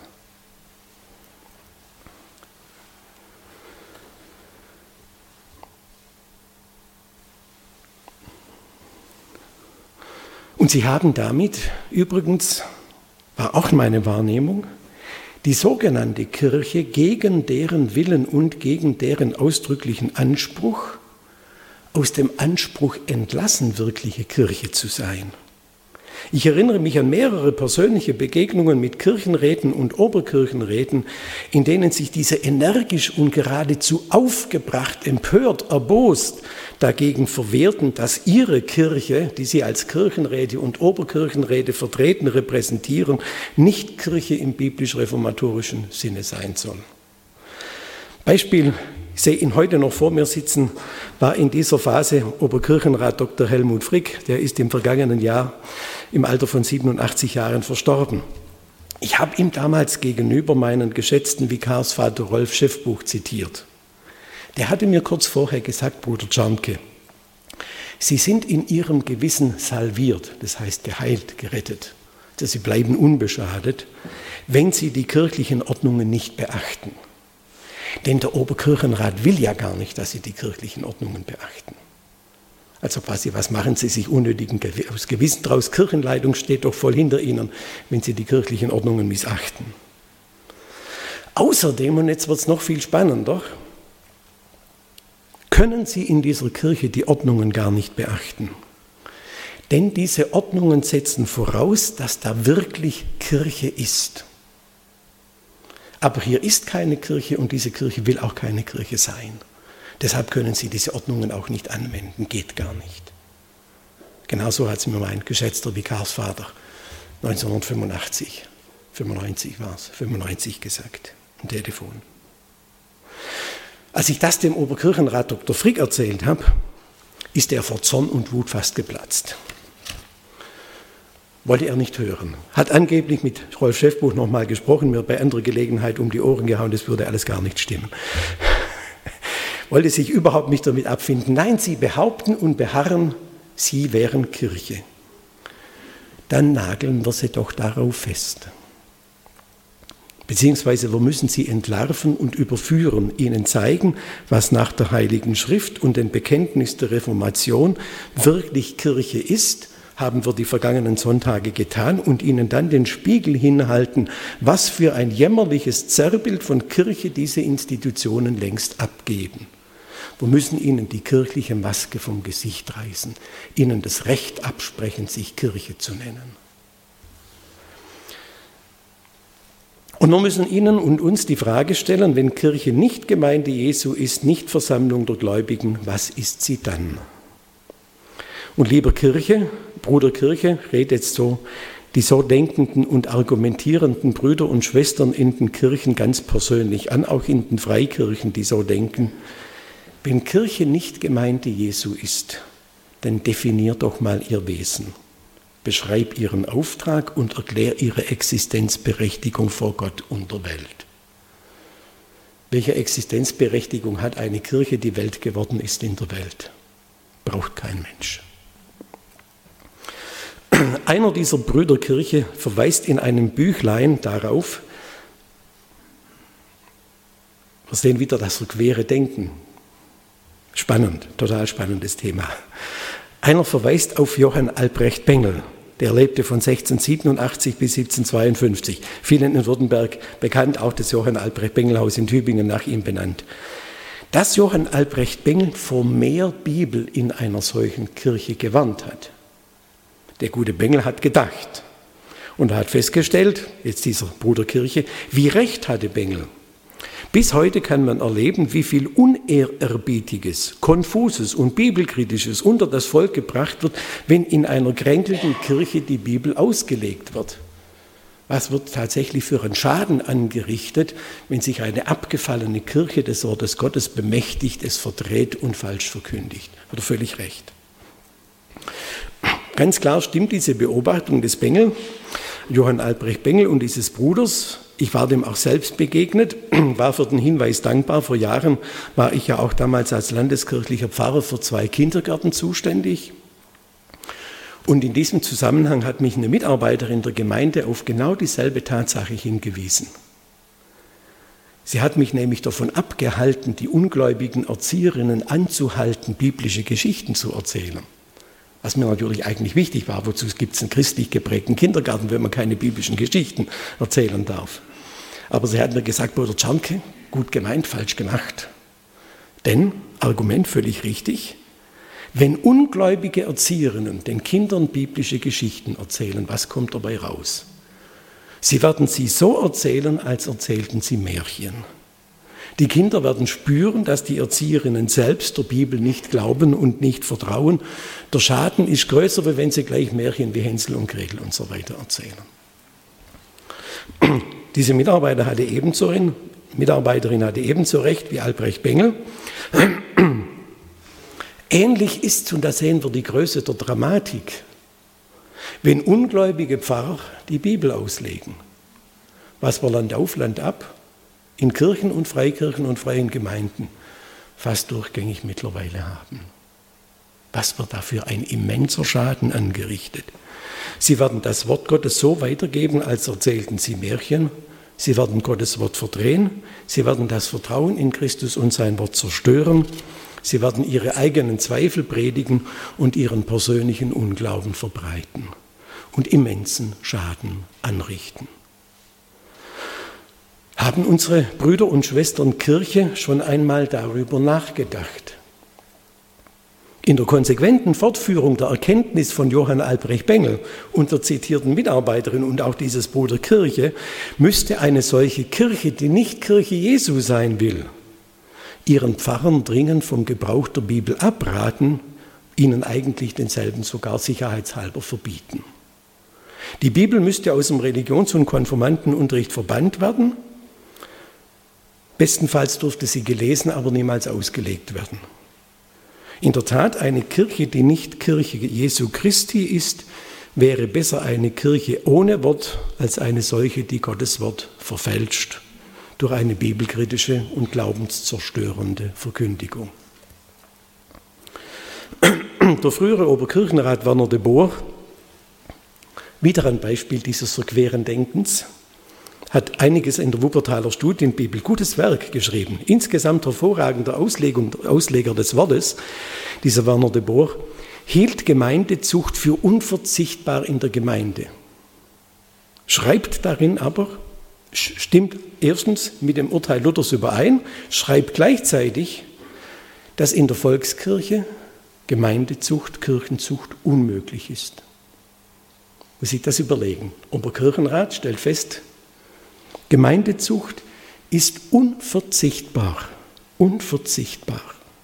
Und sie haben damit, übrigens, war auch meine Wahrnehmung, die sogenannte Kirche gegen deren Willen und gegen deren ausdrücklichen Anspruch aus dem Anspruch entlassen, wirkliche Kirche zu sein. Ich erinnere mich an mehrere persönliche Begegnungen mit Kirchenräten und Oberkirchenräten, in denen sich diese energisch und geradezu aufgebracht, empört, erbost dagegen verwehrten, dass ihre Kirche, die sie als Kirchenräte und Oberkirchenräte vertreten, repräsentieren, nicht Kirche im biblisch-reformatorischen Sinne sein soll. Beispiel, ich sehe ihn heute noch vor mir sitzen, war in dieser Phase Oberkirchenrat Doktor Helmut Frick, der ist im vergangenen Jahr im Alter von siebenundachtzig Jahren verstorben. Ich habe ihm damals gegenüber meinen geschätzten Vikarsvater Rolf Schäffbuch zitiert. Der hatte mir kurz vorher gesagt, Bruder Czarnke, Sie sind in Ihrem Gewissen salviert, das heißt geheilt, gerettet. Also Sie bleiben unbeschadet, wenn Sie die kirchlichen Ordnungen nicht beachten. Denn der Oberkirchenrat will ja gar nicht, dass Sie die kirchlichen Ordnungen beachten. Also quasi, was machen Sie sich unnötigen aus Gewissen draus? Kirchenleitung steht doch voll hinter Ihnen, wenn Sie die kirchlichen Ordnungen missachten. Außerdem, und jetzt wird es noch viel spannender, können Sie in dieser Kirche die Ordnungen gar nicht beachten. Denn diese Ordnungen setzen voraus, dass da wirklich Kirche ist. Aber hier ist keine Kirche und diese Kirche will auch keine Kirche sein. Deshalb können Sie diese Ordnungen auch nicht anwenden, geht gar nicht. Genauso hat es mir mein geschätzter Vikarsvater neunzehnhundertfünfundachtzig, fünfundneunzig war es, fünfundneunzig gesagt, am Telefon. Als ich das dem Oberkirchenrat Doktor Frick erzählt habe, ist er vor Zorn und Wut fast geplatzt. Wollte er nicht hören. Hat angeblich mit Rolf Schäffbuch nochmal gesprochen, mir bei anderer Gelegenheit um die Ohren gehauen, das würde alles gar nicht stimmen. Wollte sich überhaupt nicht damit abfinden. Nein, sie behaupten und beharren, sie wären Kirche. Dann nageln wir sie doch darauf fest. Beziehungsweise wir müssen sie entlarven und überführen, ihnen zeigen, was nach der Heiligen Schrift und dem Bekenntnis der Reformation wirklich Kirche ist, haben wir die vergangenen Sonntage getan und ihnen dann den Spiegel hinhalten, was für ein jämmerliches Zerrbild von Kirche diese Institutionen längst abgeben. Wir müssen ihnen die kirchliche Maske vom Gesicht reißen, ihnen das Recht absprechen, sich Kirche zu nennen. Und wir müssen ihnen und uns die Frage stellen, wenn Kirche nicht Gemeinde Jesu ist, nicht Versammlung der Gläubigen, was ist sie dann? Und lieber Kirche, Bruder Kirche, redet jetzt so die so denkenden und argumentierenden Brüder und Schwestern in den Kirchen ganz persönlich an, auch in den Freikirchen, die so denken. Wenn Kirche nicht Gemeinde Jesu ist, dann definier doch mal ihr Wesen. Beschreib ihren Auftrag und erklär ihre Existenzberechtigung vor Gott und der Welt. Welche Existenzberechtigung hat eine Kirche, die Welt geworden ist in der Welt? Braucht kein Mensch. Einer dieser Brüderkirche verweist in einem Büchlein darauf, wir sehen wieder das verquere Denken. Spannend, total spannendes Thema. Einer verweist auf Johann Albrecht Bengel, der lebte von sechzehnhundertsiebenundachtzig bis siebzehnhundertzweiundfünfzig. Vielen in Württemberg bekannt, auch das Johann Albrecht Bengel Haus in Tübingen nach ihm benannt. Dass Johann Albrecht Bengel vor mehr Bibel in einer solchen Kirche gewarnt hat. Der gute Bengel hat gedacht und hat festgestellt, jetzt dieser Bruderkirche, wie recht hatte Bengel. Bis heute kann man erleben, wie viel Unehrerbietiges, Konfuses und Bibelkritisches unter das Volk gebracht wird, wenn in einer kränkelnden Kirche die Bibel ausgelegt wird. Was wird tatsächlich für einen Schaden angerichtet, wenn sich eine abgefallene Kirche des Wortes Gottes bemächtigt, es verdreht und falsch verkündigt? Hat er völlig recht. Ganz klar stimmt diese Beobachtung des Bengel, Johann Albrecht Bengel und dieses Bruders. Ich war dem auch selbst begegnet, war für den Hinweis dankbar. Vor Jahren war ich ja auch damals als landeskirchlicher Pfarrer für zwei Kindergärten zuständig. Und in diesem Zusammenhang hat mich eine Mitarbeiterin der Gemeinde auf genau dieselbe Tatsache hingewiesen. Sie hat mich nämlich davon abgehalten, die ungläubigen Erzieherinnen anzuhalten, biblische Geschichten zu erzählen. Was mir natürlich eigentlich wichtig war, wozu gibt es einen christlich geprägten Kindergarten, wenn man keine biblischen Geschichten erzählen darf. Aber sie hat mir gesagt, Bruder Czarnke, gut gemeint, falsch gemacht. Denn, Argument völlig richtig, wenn ungläubige Erzieherinnen den Kindern biblische Geschichten erzählen, was kommt dabei raus? Sie werden sie so erzählen, als erzählten sie Märchen. Die Kinder werden spüren, dass die Erzieherinnen selbst der Bibel nicht glauben und nicht vertrauen. Der Schaden ist größer, wie wenn sie gleich Märchen wie Hänsel und Gretel und so weiter erzählen. Diese Mitarbeiter hatte ebenso, Mitarbeiterin hatte ebenso recht wie Albrecht Bengel. Ähnlich ist, und da sehen wir die Größe der Dramatik, wenn ungläubige Pfarrer die Bibel auslegen, was wir Land auf, Land ab in Kirchen und Freikirchen und freien Gemeinden fast durchgängig mittlerweile haben. Was wird da für ein immenser Schaden angerichtet? Sie werden das Wort Gottes so weitergeben, als erzählten sie Märchen. Sie werden Gottes Wort verdrehen. Sie werden das Vertrauen in Christus und sein Wort zerstören. Sie werden ihre eigenen Zweifel predigen und ihren persönlichen Unglauben verbreiten und immensen Schaden anrichten. Haben unsere Brüder und Schwestern Kirche schon einmal darüber nachgedacht? In der konsequenten Fortführung der Erkenntnis von Johann Albrecht Bengel und der zitierten Mitarbeiterin und auch dieses Bruder Kirche müsste eine solche Kirche, die nicht Kirche Jesu sein will, ihren Pfarrern dringend vom Gebrauch der Bibel abraten, ihnen eigentlich denselben sogar sicherheitshalber verbieten. Die Bibel müsste aus dem Religions- und Konfirmandenunterricht verbannt werden. Bestenfalls durfte sie gelesen, aber niemals ausgelegt werden. In der Tat, eine Kirche, die nicht Kirche Jesu Christi ist, wäre besser eine Kirche ohne Wort als eine solche, die Gottes Wort verfälscht durch eine bibelkritische und glaubenszerstörende Verkündigung. Der frühere Oberkirchenrat Werner de Boer, wieder ein Beispiel dieses verqueren Denkens, hat einiges in der Wuppertaler Studienbibel, gutes Werk geschrieben, insgesamt hervorragender Auslegung, Ausleger des Wortes, dieser Werner de Boer, hielt Gemeindezucht für unverzichtbar in der Gemeinde, schreibt darin aber, stimmt erstens mit dem Urteil Luthers überein, schreibt gleichzeitig, dass in der Volkskirche Gemeindezucht, Kirchenzucht unmöglich ist. Muss ich das überlegen? Oberkirchenrat stellt fest, Gemeindezucht ist unverzichtbar, unverzichtbar.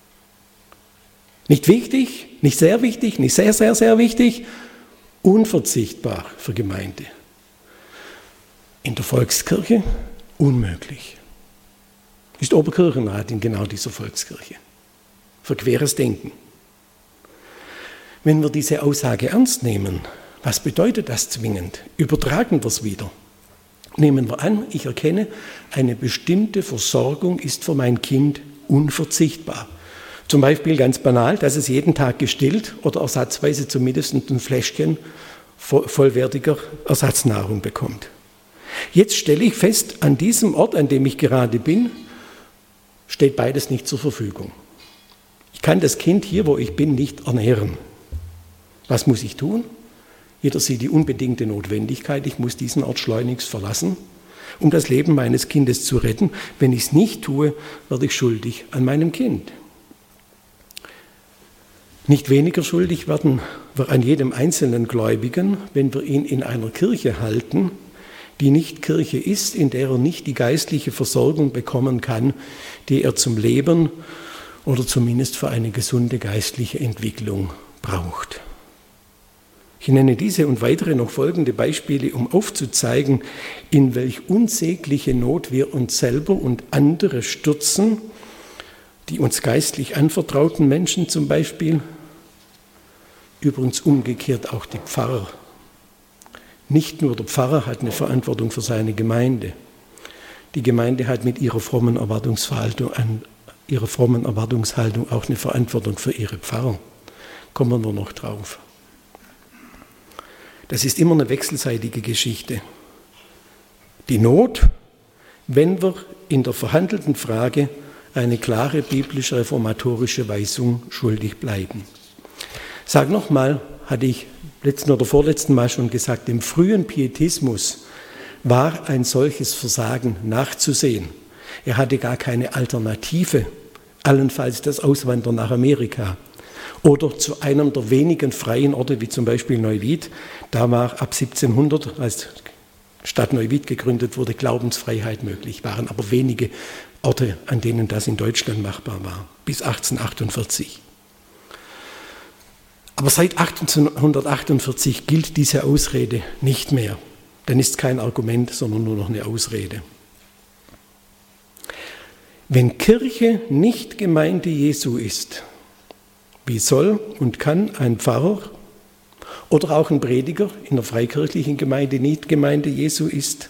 Nicht wichtig, nicht sehr wichtig, nicht sehr, sehr, sehr wichtig, unverzichtbar für Gemeinde. In der Volkskirche unmöglich. Ist Oberkirchenrat in genau dieser Volkskirche. Verqueres Denken. Wenn wir diese Aussage ernst nehmen, was bedeutet das zwingend? Übertragen wir es wieder. Nehmen wir an, ich erkenne, eine bestimmte Versorgung ist für mein Kind unverzichtbar. Zum Beispiel ganz banal, dass es jeden Tag gestillt oder ersatzweise zumindest ein Fläschchen vollwertiger Ersatznahrung bekommt. Jetzt stelle ich fest, an diesem Ort, an dem ich gerade bin, steht beides nicht zur Verfügung. Ich kann das Kind hier, wo ich bin, nicht ernähren. Was muss ich tun? Jeder sieht die unbedingte Notwendigkeit, ich muss diesen Ort schleunigst verlassen, um das Leben meines Kindes zu retten. Wenn ich es nicht tue, werde ich schuldig an meinem Kind. Nicht weniger schuldig werden wir an jedem einzelnen Gläubigen, wenn wir ihn in einer Kirche halten, die nicht Kirche ist, in der er nicht die geistliche Versorgung bekommen kann, die er zum Leben oder zumindest für eine gesunde geistliche Entwicklung braucht. Ich nenne diese und weitere noch folgende Beispiele, um aufzuzeigen, in welch unsägliche Not wir uns selber und andere stürzen, die uns geistlich anvertrauten Menschen zum Beispiel, übrigens umgekehrt auch die Pfarrer. Nicht nur der Pfarrer hat eine Verantwortung für seine Gemeinde. Die Gemeinde hat mit ihrer frommen Erwartungshaltung, an ihrer frommen Erwartungshaltung auch eine Verantwortung für ihre Pfarrer. Kommen wir noch drauf. Das ist immer eine wechselseitige Geschichte. Die Not, wenn wir in der verhandelten Frage eine klare biblische reformatorische Weisung schuldig bleiben. Sag nochmal, hatte ich letzten oder vorletzten Mal schon gesagt, im frühen Pietismus war ein solches Versagen nachzusehen. Er hatte gar keine Alternative, allenfalls das Auswandern nach Amerika oder zu einem der wenigen freien Orte, wie zum Beispiel Neuwied. Da war ab siebzehnhundert, als Stadt Neuwied gegründet wurde, Glaubensfreiheit möglich, waren aber wenige Orte, an denen das in Deutschland machbar war, bis achtzehnhundertachtundvierzig. Aber seit achtzehnhundertachtundvierzig gilt diese Ausrede nicht mehr. Dann ist es kein Argument, sondern nur noch eine Ausrede. Wenn Kirche nicht Gemeinde Jesu ist, wie soll und kann ein Pfarrer oder auch ein Prediger in der freikirchlichen Gemeinde nicht Gemeinde Jesu ist,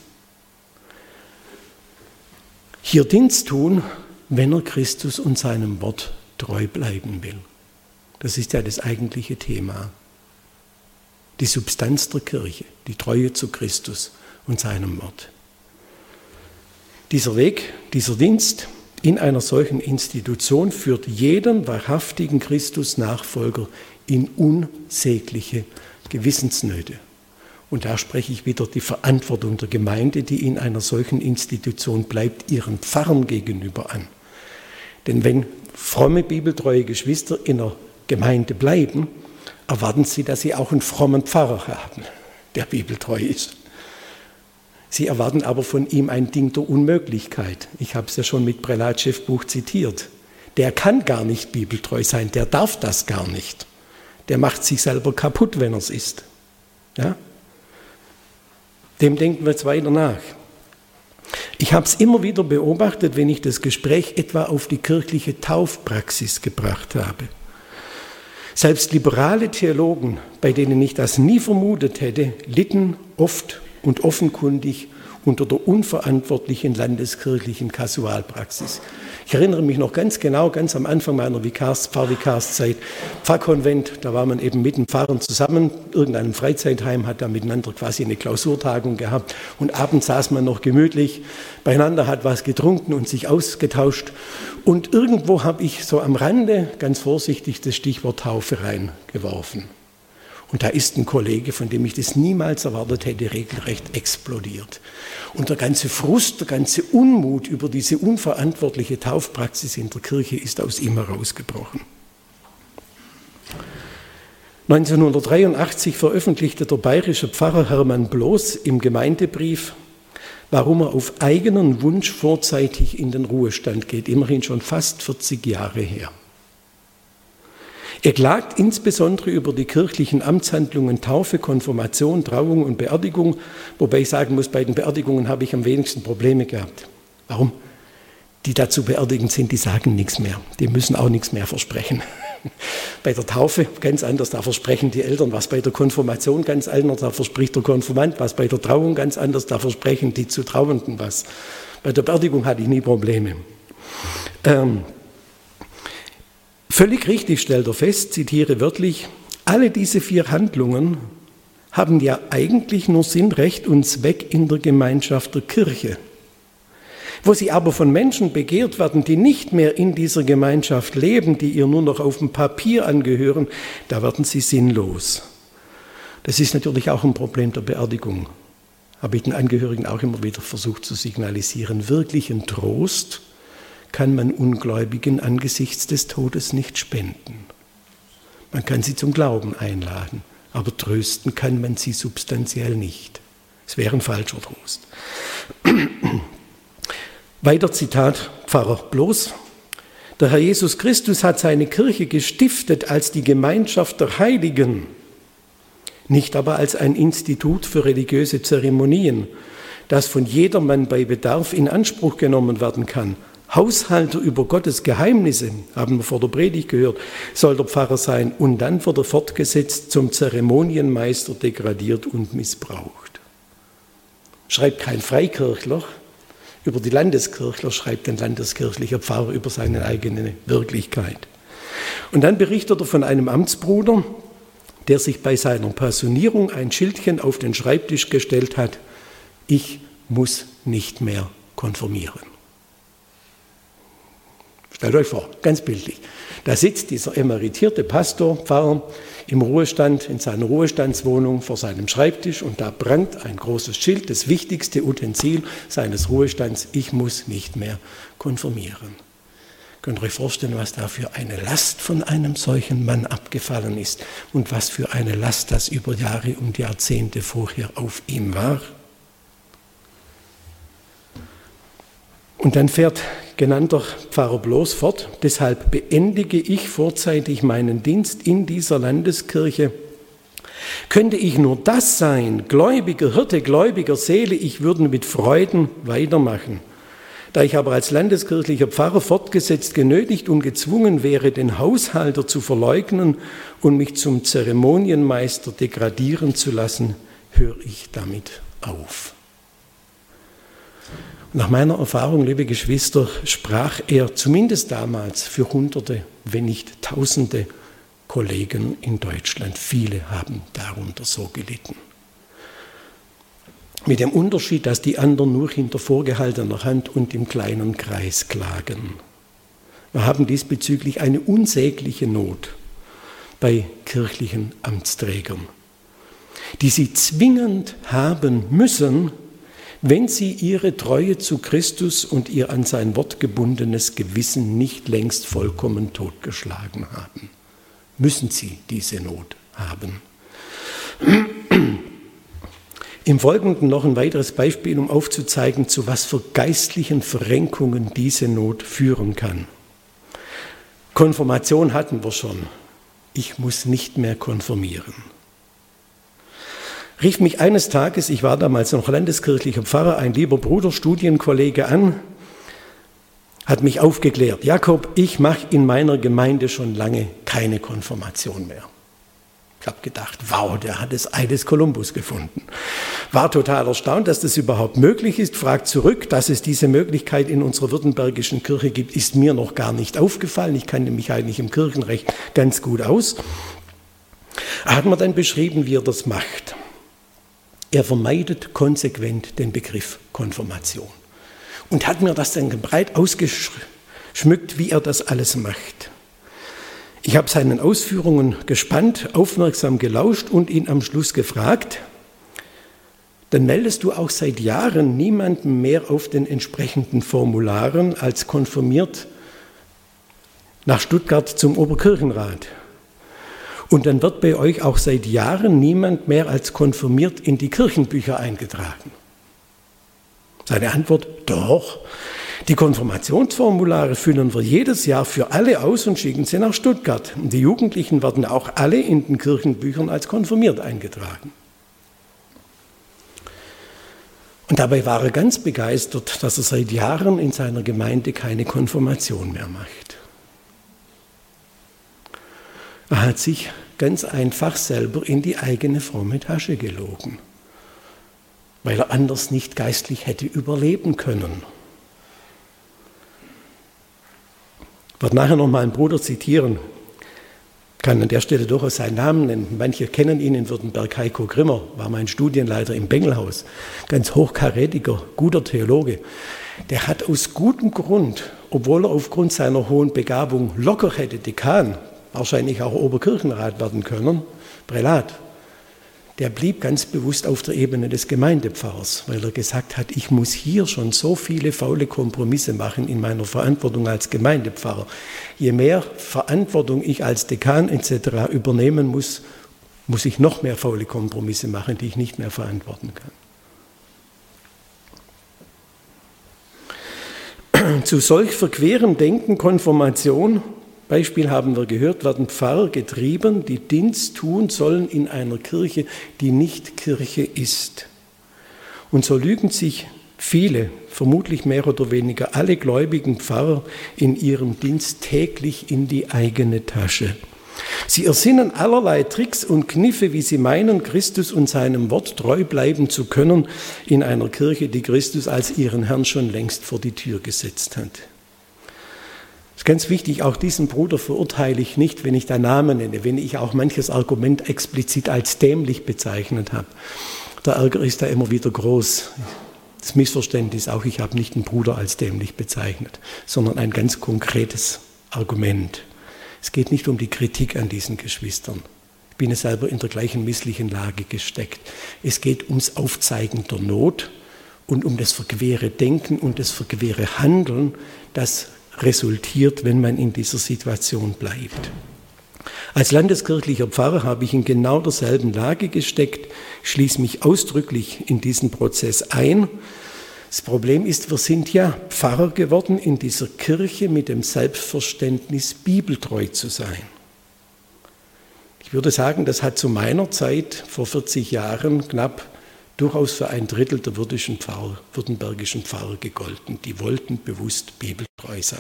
hier Dienst tun, wenn er Christus und seinem Wort treu bleiben will? Das ist ja das eigentliche Thema. Die Substanz der Kirche, die Treue zu Christus und seinem Wort. Dieser Weg, dieser Dienst in einer solchen Institution führt jeden wahrhaftigen Christus-Nachfolger in unsägliche Gewissensnöte. Und da spreche ich wieder die Verantwortung der Gemeinde, die in einer solchen Institution bleibt, ihren Pfarrern gegenüber an. Denn wenn fromme, bibeltreue Geschwister in einer Gemeinde bleiben, erwarten sie, dass sie auch einen frommen Pfarrer haben, der bibeltreu ist. Sie erwarten aber von ihm ein Ding der Unmöglichkeit. Ich habe es ja schon mit Prelatschew Buch zitiert. Der kann gar nicht bibeltreu sein, der darf das gar nicht. Der macht sich selber kaputt, wenn er es ist. Ja? Dem denken wir jetzt weiter nach. Ich habe es immer wieder beobachtet, wenn ich das Gespräch etwa auf die kirchliche Taufpraxis gebracht habe. Selbst liberale Theologen, bei denen ich das nie vermutet hätte, litten oft und offenkundig unter der unverantwortlichen landeskirchlichen Kasualpraxis. Ich erinnere mich noch ganz genau, ganz am Anfang meiner Vikars, Pfarrvikarszeit, Pfarrkonvent, da war man eben mit den Pfarrern zusammen, irgendeinem Freizeitheim hat da miteinander quasi eine Klausurtagung gehabt und abends saß man noch gemütlich beieinander, hat was getrunken und sich ausgetauscht und irgendwo habe ich so am Rande ganz vorsichtig das Stichwort Taufe reingeworfen. Und da ist ein Kollege, von dem ich das niemals erwartet hätte, regelrecht explodiert. Und der ganze Frust, der ganze Unmut über diese unverantwortliche Taufpraxis in der Kirche ist aus ihm herausgebrochen. neunzehnhundertdreiundachtzig veröffentlichte der bayerische Pfarrer Hermann Bloß im Gemeindebrief, warum er auf eigenen Wunsch vorzeitig in den Ruhestand geht, immerhin schon fast vierzig Jahre her. Er klagt insbesondere über die kirchlichen Amtshandlungen Taufe, Konfirmation, Trauung und Beerdigung, wobei ich sagen muss, bei den Beerdigungen habe ich am wenigsten Probleme gehabt. Warum? Die dazu beerdigend sind, die sagen nichts mehr. Die müssen auch nichts mehr versprechen. Bei der Taufe ganz anders, da versprechen die Eltern was. Bei der Konfirmation ganz anders, da verspricht der Konfirmand was. Bei der Trauung ganz anders, da versprechen die zu Trauenden was. Bei der Beerdigung hatte ich nie Probleme. Ähm, Völlig richtig stellt er fest, zitiere wörtlich, alle diese vier Handlungen haben ja eigentlich nur Sinn, Recht und Zweck in der Gemeinschaft der Kirche. Wo sie aber von Menschen begehrt werden, die nicht mehr in dieser Gemeinschaft leben, die ihr nur noch auf dem Papier angehören, da werden sie sinnlos. Das ist natürlich auch ein Problem der Beerdigung. Habe ich den Angehörigen auch immer wieder versucht zu signalisieren. Wirklichen Trost kann man Ungläubigen angesichts des Todes nicht spenden. Man kann sie zum Glauben einladen, aber trösten kann man sie substanziell nicht. Es wäre ein falscher Trost. Weiter Zitat Pfarrer Bloß. Der Herr Jesus Christus hat seine Kirche gestiftet als die Gemeinschaft der Heiligen, nicht aber als ein Institut für religiöse Zeremonien, das von jedermann bei Bedarf in Anspruch genommen werden kann. Haushalter über Gottes Geheimnisse, haben wir vor der Predigt gehört, soll der Pfarrer sein und dann wird er fortgesetzt zum Zeremonienmeister degradiert und missbraucht. Schreibt kein Freikirchler über die Landeskirchler, schreibt ein landeskirchlicher Pfarrer über seine eigene Wirklichkeit. Und dann berichtet er von einem Amtsbruder, der sich bei seiner Pensionierung ein Schildchen auf den Schreibtisch gestellt hat, ich muss nicht mehr konfirmieren. Stellt euch vor, ganz bildlich. Da sitzt dieser emeritierte Pastor, Pfarrer, im Ruhestand, in seiner Ruhestandswohnung vor seinem Schreibtisch und da brannt ein großes Schild, das wichtigste Utensil seines Ruhestands: Ich muss nicht mehr konfirmieren. Könnt ihr euch vorstellen, was da für eine Last von einem solchen Mann abgefallen ist und was für eine Last das über Jahre und Jahrzehnte vorher auf ihm war? Und dann fährt genannter Pfarrer Bloß fort: Deshalb beendige ich vorzeitig meinen Dienst in dieser Landeskirche. Könnte ich nur das sein, gläubiger Hirte, gläubiger Seele, ich würde mit Freuden weitermachen. Da ich aber als landeskirchlicher Pfarrer fortgesetzt genötigt und gezwungen wäre, den Haushalter zu verleugnen und mich zum Zeremonienmeister degradieren zu lassen, höre ich damit auf. Nach meiner Erfahrung, liebe Geschwister, sprach er zumindest damals für Hunderte, wenn nicht Tausende Kollegen in Deutschland. Viele haben darunter so gelitten. Mit dem Unterschied, dass die anderen nur hinter vorgehaltener Hand und im kleinen Kreis klagen. Wir haben diesbezüglich eine unsägliche Not bei kirchlichen Amtsträgern, die sie zwingend haben müssen, wenn sie ihre Treue zu Christus und ihr an sein Wort gebundenes Gewissen nicht längst vollkommen totgeschlagen haben. Müssen sie diese Not haben. Im Folgenden noch ein weiteres Beispiel, um aufzuzeigen, zu was für geistlichen Verrenkungen diese Not führen kann. Konfirmation hatten wir schon. Ich muss nicht mehr konfirmieren. Rief mich eines Tages, ich war damals noch landeskirchlicher Pfarrer, ein lieber Bruder, Studienkollege an, hat mich aufgeklärt: Jakob, ich mache in meiner Gemeinde schon lange keine Konfirmation mehr. Ich habe gedacht, wow, der hat das Ei des Kolumbus gefunden. War total erstaunt, dass das überhaupt möglich ist. Fragt zurück, dass es diese Möglichkeit in unserer württembergischen Kirche gibt, ist mir noch gar nicht aufgefallen. Ich kannte mich eigentlich im Kirchenrecht ganz gut aus. Er hat mir dann beschrieben, wie er das macht. Er vermeidet konsequent den Begriff Konfirmation und hat mir das dann breit ausgeschmückt, wie er das alles macht. Ich habe seinen Ausführungen gespannt, aufmerksam gelauscht und ihn am Schluss gefragt: Dann meldest du auch seit Jahren niemanden mehr auf den entsprechenden Formularen als konfirmiert nach Stuttgart zum Oberkirchenrat. Und dann wird bei euch auch seit Jahren niemand mehr als konfirmiert in die Kirchenbücher eingetragen. Seine Antwort: Doch, die Konfirmationsformulare füllen wir jedes Jahr für alle aus und schicken sie nach Stuttgart. Und die Jugendlichen werden auch alle in den Kirchenbüchern als konfirmiert eingetragen. Und dabei war er ganz begeistert, dass er seit Jahren in seiner Gemeinde keine Konfirmation mehr macht. Er hat sich ganz einfach selber in die eigene fromme Tasche gelogen, weil er anders nicht geistlich hätte überleben können. Ich werde nachher noch mal einen Bruder zitieren, kann an der Stelle durchaus seinen Namen nennen. Manche kennen ihn in Württemberg. Heiko Grimmer war mein Studienleiter im Bengelhaus, ganz hochkarätiger, guter Theologe. Der hat aus gutem Grund, obwohl er aufgrund seiner hohen Begabung locker hätte Dekan, wahrscheinlich auch Oberkirchenrat werden können, Prälat, der blieb ganz bewusst auf der Ebene des Gemeindepfarrers, weil er gesagt hat, ich muss hier schon so viele faule Kompromisse machen in meiner Verantwortung als Gemeindepfarrer. Je mehr Verantwortung ich als Dekan et cetera übernehmen muss, muss ich noch mehr faule Kompromisse machen, die ich nicht mehr verantworten kann. Zu solch verquerem Denken, Konfirmation, Beispiel haben wir gehört, werden Pfarrer getrieben, die Dienst tun sollen in einer Kirche, die nicht Kirche ist. Und so lügen sich viele, vermutlich mehr oder weniger alle gläubigen Pfarrer in ihrem Dienst täglich in die eigene Tasche. Sie ersinnen allerlei Tricks und Kniffe, wie sie meinen, Christus und seinem Wort treu bleiben zu können in einer Kirche, die Christus als ihren Herrn schon längst vor die Tür gesetzt hat. Das ist ganz wichtig, auch diesen Bruder verurteile ich nicht, wenn ich da Namen nenne, wenn ich auch manches Argument explizit als dämlich bezeichnet habe. Der Ärger ist da immer wieder groß. das Missverständnis auch, ich habe nicht den Bruder als dämlich bezeichnet, sondern ein ganz konkretes Argument. Es geht nicht um die Kritik an diesen Geschwistern. Ich bin ja selber in der gleichen misslichen Lage gesteckt. Es geht ums Aufzeigen der Not und um das verquere Denken und das verquere Handeln, das resultiert, wenn man in dieser Situation bleibt. Als landeskirchlicher Pfarrer habe ich in genau derselben Lage gesteckt, schließe mich ausdrücklich in diesen Prozess ein. Das Problem ist, wir sind ja Pfarrer geworden in dieser Kirche mit dem Selbstverständnis, bibeltreu zu sein. Ich würde sagen, das hat zu meiner Zeit vor vierzig Jahren knapp durchaus für ein Drittel der württembergischen Pfarrer, württembergischen Pfarrer gegolten. Die wollten bewusst bibeltreu sein.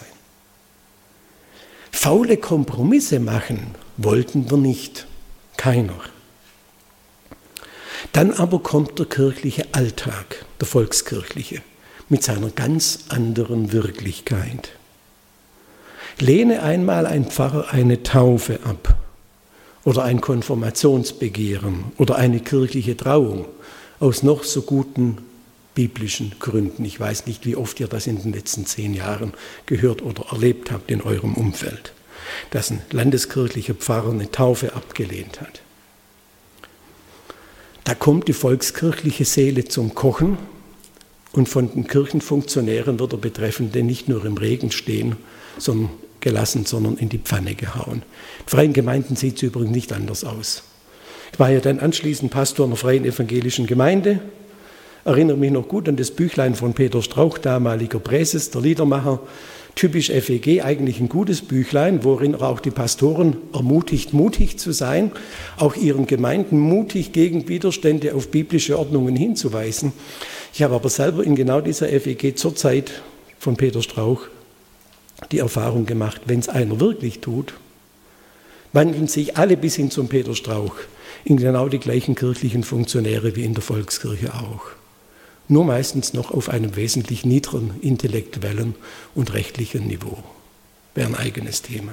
Faule Kompromisse machen wollten wir nicht. Keiner. Dann aber kommt der kirchliche Alltag, der volkskirchliche, mit seiner ganz anderen Wirklichkeit. Lehne einmal ein Pfarrer eine Taufe ab oder ein Konfirmationsbegehren oder eine kirchliche Trauung aus noch so guten biblischen Gründen. Ich weiß nicht, wie oft ihr das in den letzten zehn Jahren gehört oder erlebt habt in eurem Umfeld, dass ein landeskirchlicher Pfarrer eine Taufe abgelehnt hat. Da kommt die volkskirchliche Seele zum Kochen und von den Kirchenfunktionären wird der Betreffende nicht nur im Regen stehen, sondern gelassen, sondern in die Pfanne gehauen. In freien Gemeinden sieht es übrigens nicht anders aus. Ich war ja dann anschließend Pastor einer freien evangelischen Gemeinde, erinnere mich noch gut an das Büchlein von Peter Strauch, damaliger Präses, der Liedermacher, typisch F E G, eigentlich ein gutes Büchlein, worin er auch die Pastoren ermutigt, mutig zu sein, auch ihren Gemeinden mutig gegen Widerstände auf biblische Ordnungen hinzuweisen. Ich habe aber selber in genau dieser F E G zur Zeit von Peter Strauch die Erfahrung gemacht, wenn es einer wirklich tut, wandeln sich alle bis hin zum Peter Strauch in genau die gleichen kirchlichen Funktionäre wie in der Volkskirche auch. Nur meistens noch auf einem wesentlich niedrigen intellektuellen und rechtlichen Niveau. Wäre ein eigenes Thema.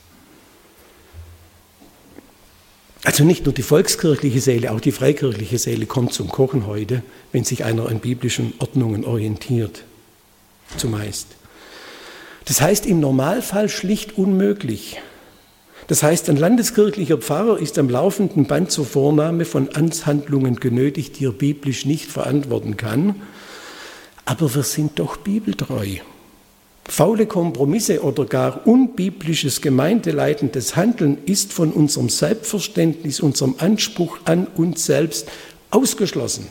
Also nicht nur die volkskirchliche Seele, auch die freikirchliche Seele kommt zum Kochen heute, wenn sich einer an biblischen Ordnungen orientiert. Zumeist. Das heißt im Normalfall schlicht unmöglich. Das heißt, ein landeskirchlicher Pfarrer ist am laufenden Band zur Vornahme von Amtshandlungen genötigt, die er biblisch nicht verantworten kann. Aber wir sind doch bibeltreu. Faule Kompromisse oder gar unbiblisches gemeindeleitendes Handeln ist von unserem Selbstverständnis, unserem Anspruch an uns selbst ausgeschlossen.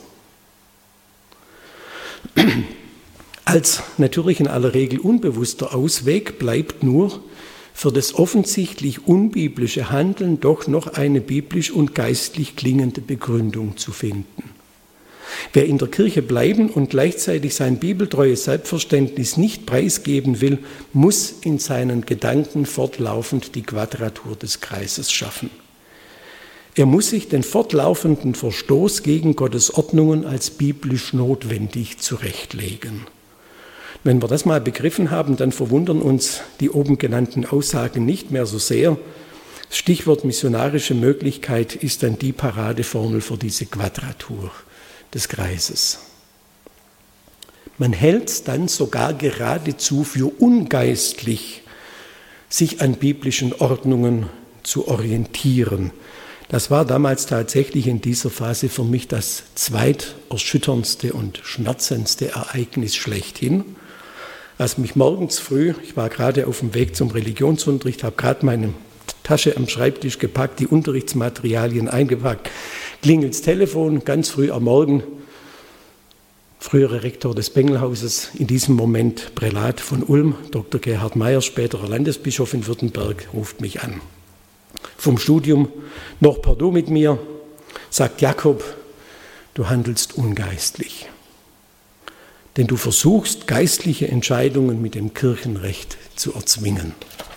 Als natürlich in aller Regel unbewusster Ausweg bleibt nur, für das offensichtlich unbiblische Handeln doch noch eine biblisch und geistlich klingende Begründung zu finden. Wer in der Kirche bleiben und gleichzeitig sein bibeltreues Selbstverständnis nicht preisgeben will, muss in seinen Gedanken fortlaufend die Quadratur des Kreises schaffen. Er muss sich den fortlaufenden Verstoß gegen Gottes Ordnungen als biblisch notwendig zurechtlegen. Wenn wir das mal begriffen haben, dann verwundern uns die oben genannten Aussagen nicht mehr so sehr. Stichwort missionarische Möglichkeit ist dann die Paradeformel für diese Quadratur des Kreises. Man hält es dann sogar geradezu für ungeistlich, sich an biblischen Ordnungen zu orientieren. Das war damals tatsächlich in dieser Phase für mich das zweiterschütterndste und schmerzendste Ereignis schlechthin. Als mich morgens früh, ich war gerade auf dem Weg zum Religionsunterricht, habe gerade meine Tasche am Schreibtisch gepackt, die Unterrichtsmaterialien eingepackt, klingelt das Telefon, ganz früh am Morgen, früherer Rektor des Bengelhauses, in diesem Moment Prälat von Ulm, Doktor Gerhard Meyer, späterer Landesbischof in Württemberg, ruft mich an. Vom Studium noch per Du mit mir, sagt Jakob, du handelst ungeistlich. Denn du versuchst, geistliche Entscheidungen mit dem Kirchenrecht zu erzwingen.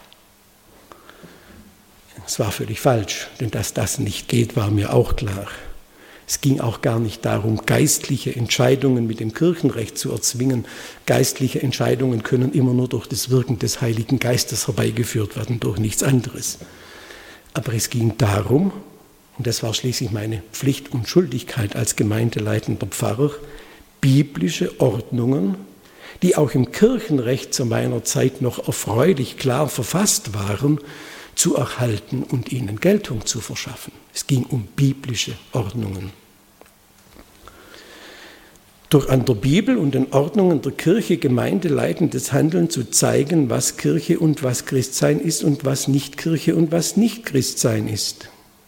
Es war völlig falsch, denn dass das nicht geht, war mir auch klar. Es ging auch gar nicht darum, geistliche Entscheidungen mit dem Kirchenrecht zu erzwingen. Geistliche Entscheidungen können immer nur durch das Wirken des Heiligen Geistes herbeigeführt werden, durch nichts anderes. Aber es ging darum, und das war schließlich meine Pflicht und Schuldigkeit als gemeindeleitender Pfarrer, biblische Ordnungen, die auch im Kirchenrecht zu meiner Zeit noch erfreulich klar verfasst waren, zu erhalten und ihnen Geltung zu verschaffen. Es ging um biblische Ordnungen. Durch an der Bibel und den Ordnungen der Kirche gemeindeleitendes Handeln zu zeigen, was Kirche und was Christsein ist und was nicht Kirche und was nicht Christsein ist.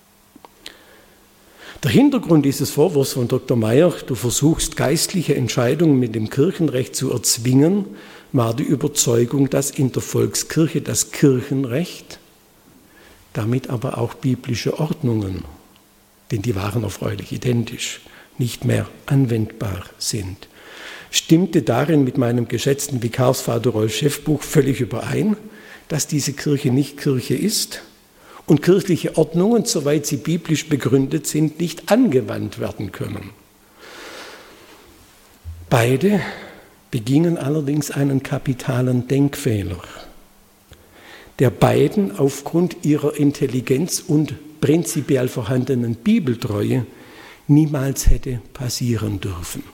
Der Hintergrund dieses Vorwurfs von Doktor Meyer, du versuchst geistliche Entscheidungen mit dem Kirchenrecht zu erzwingen, war die Überzeugung, dass in der Volkskirche das Kirchenrecht, damit aber auch biblische Ordnungen, denn die waren erfreulich identisch, nicht mehr anwendbar sind. Stimmte darin mit meinem geschätzten Vikarsvater Rolf Schäffbuch völlig überein, dass diese Kirche nicht Kirche ist und kirchliche Ordnungen, soweit sie biblisch begründet sind, nicht angewandt werden können. Beide begingen allerdings einen kapitalen Denkfehler, der beiden aufgrund ihrer Intelligenz und prinzipiell vorhandenen Bibeltreue niemals hätte passieren dürfen.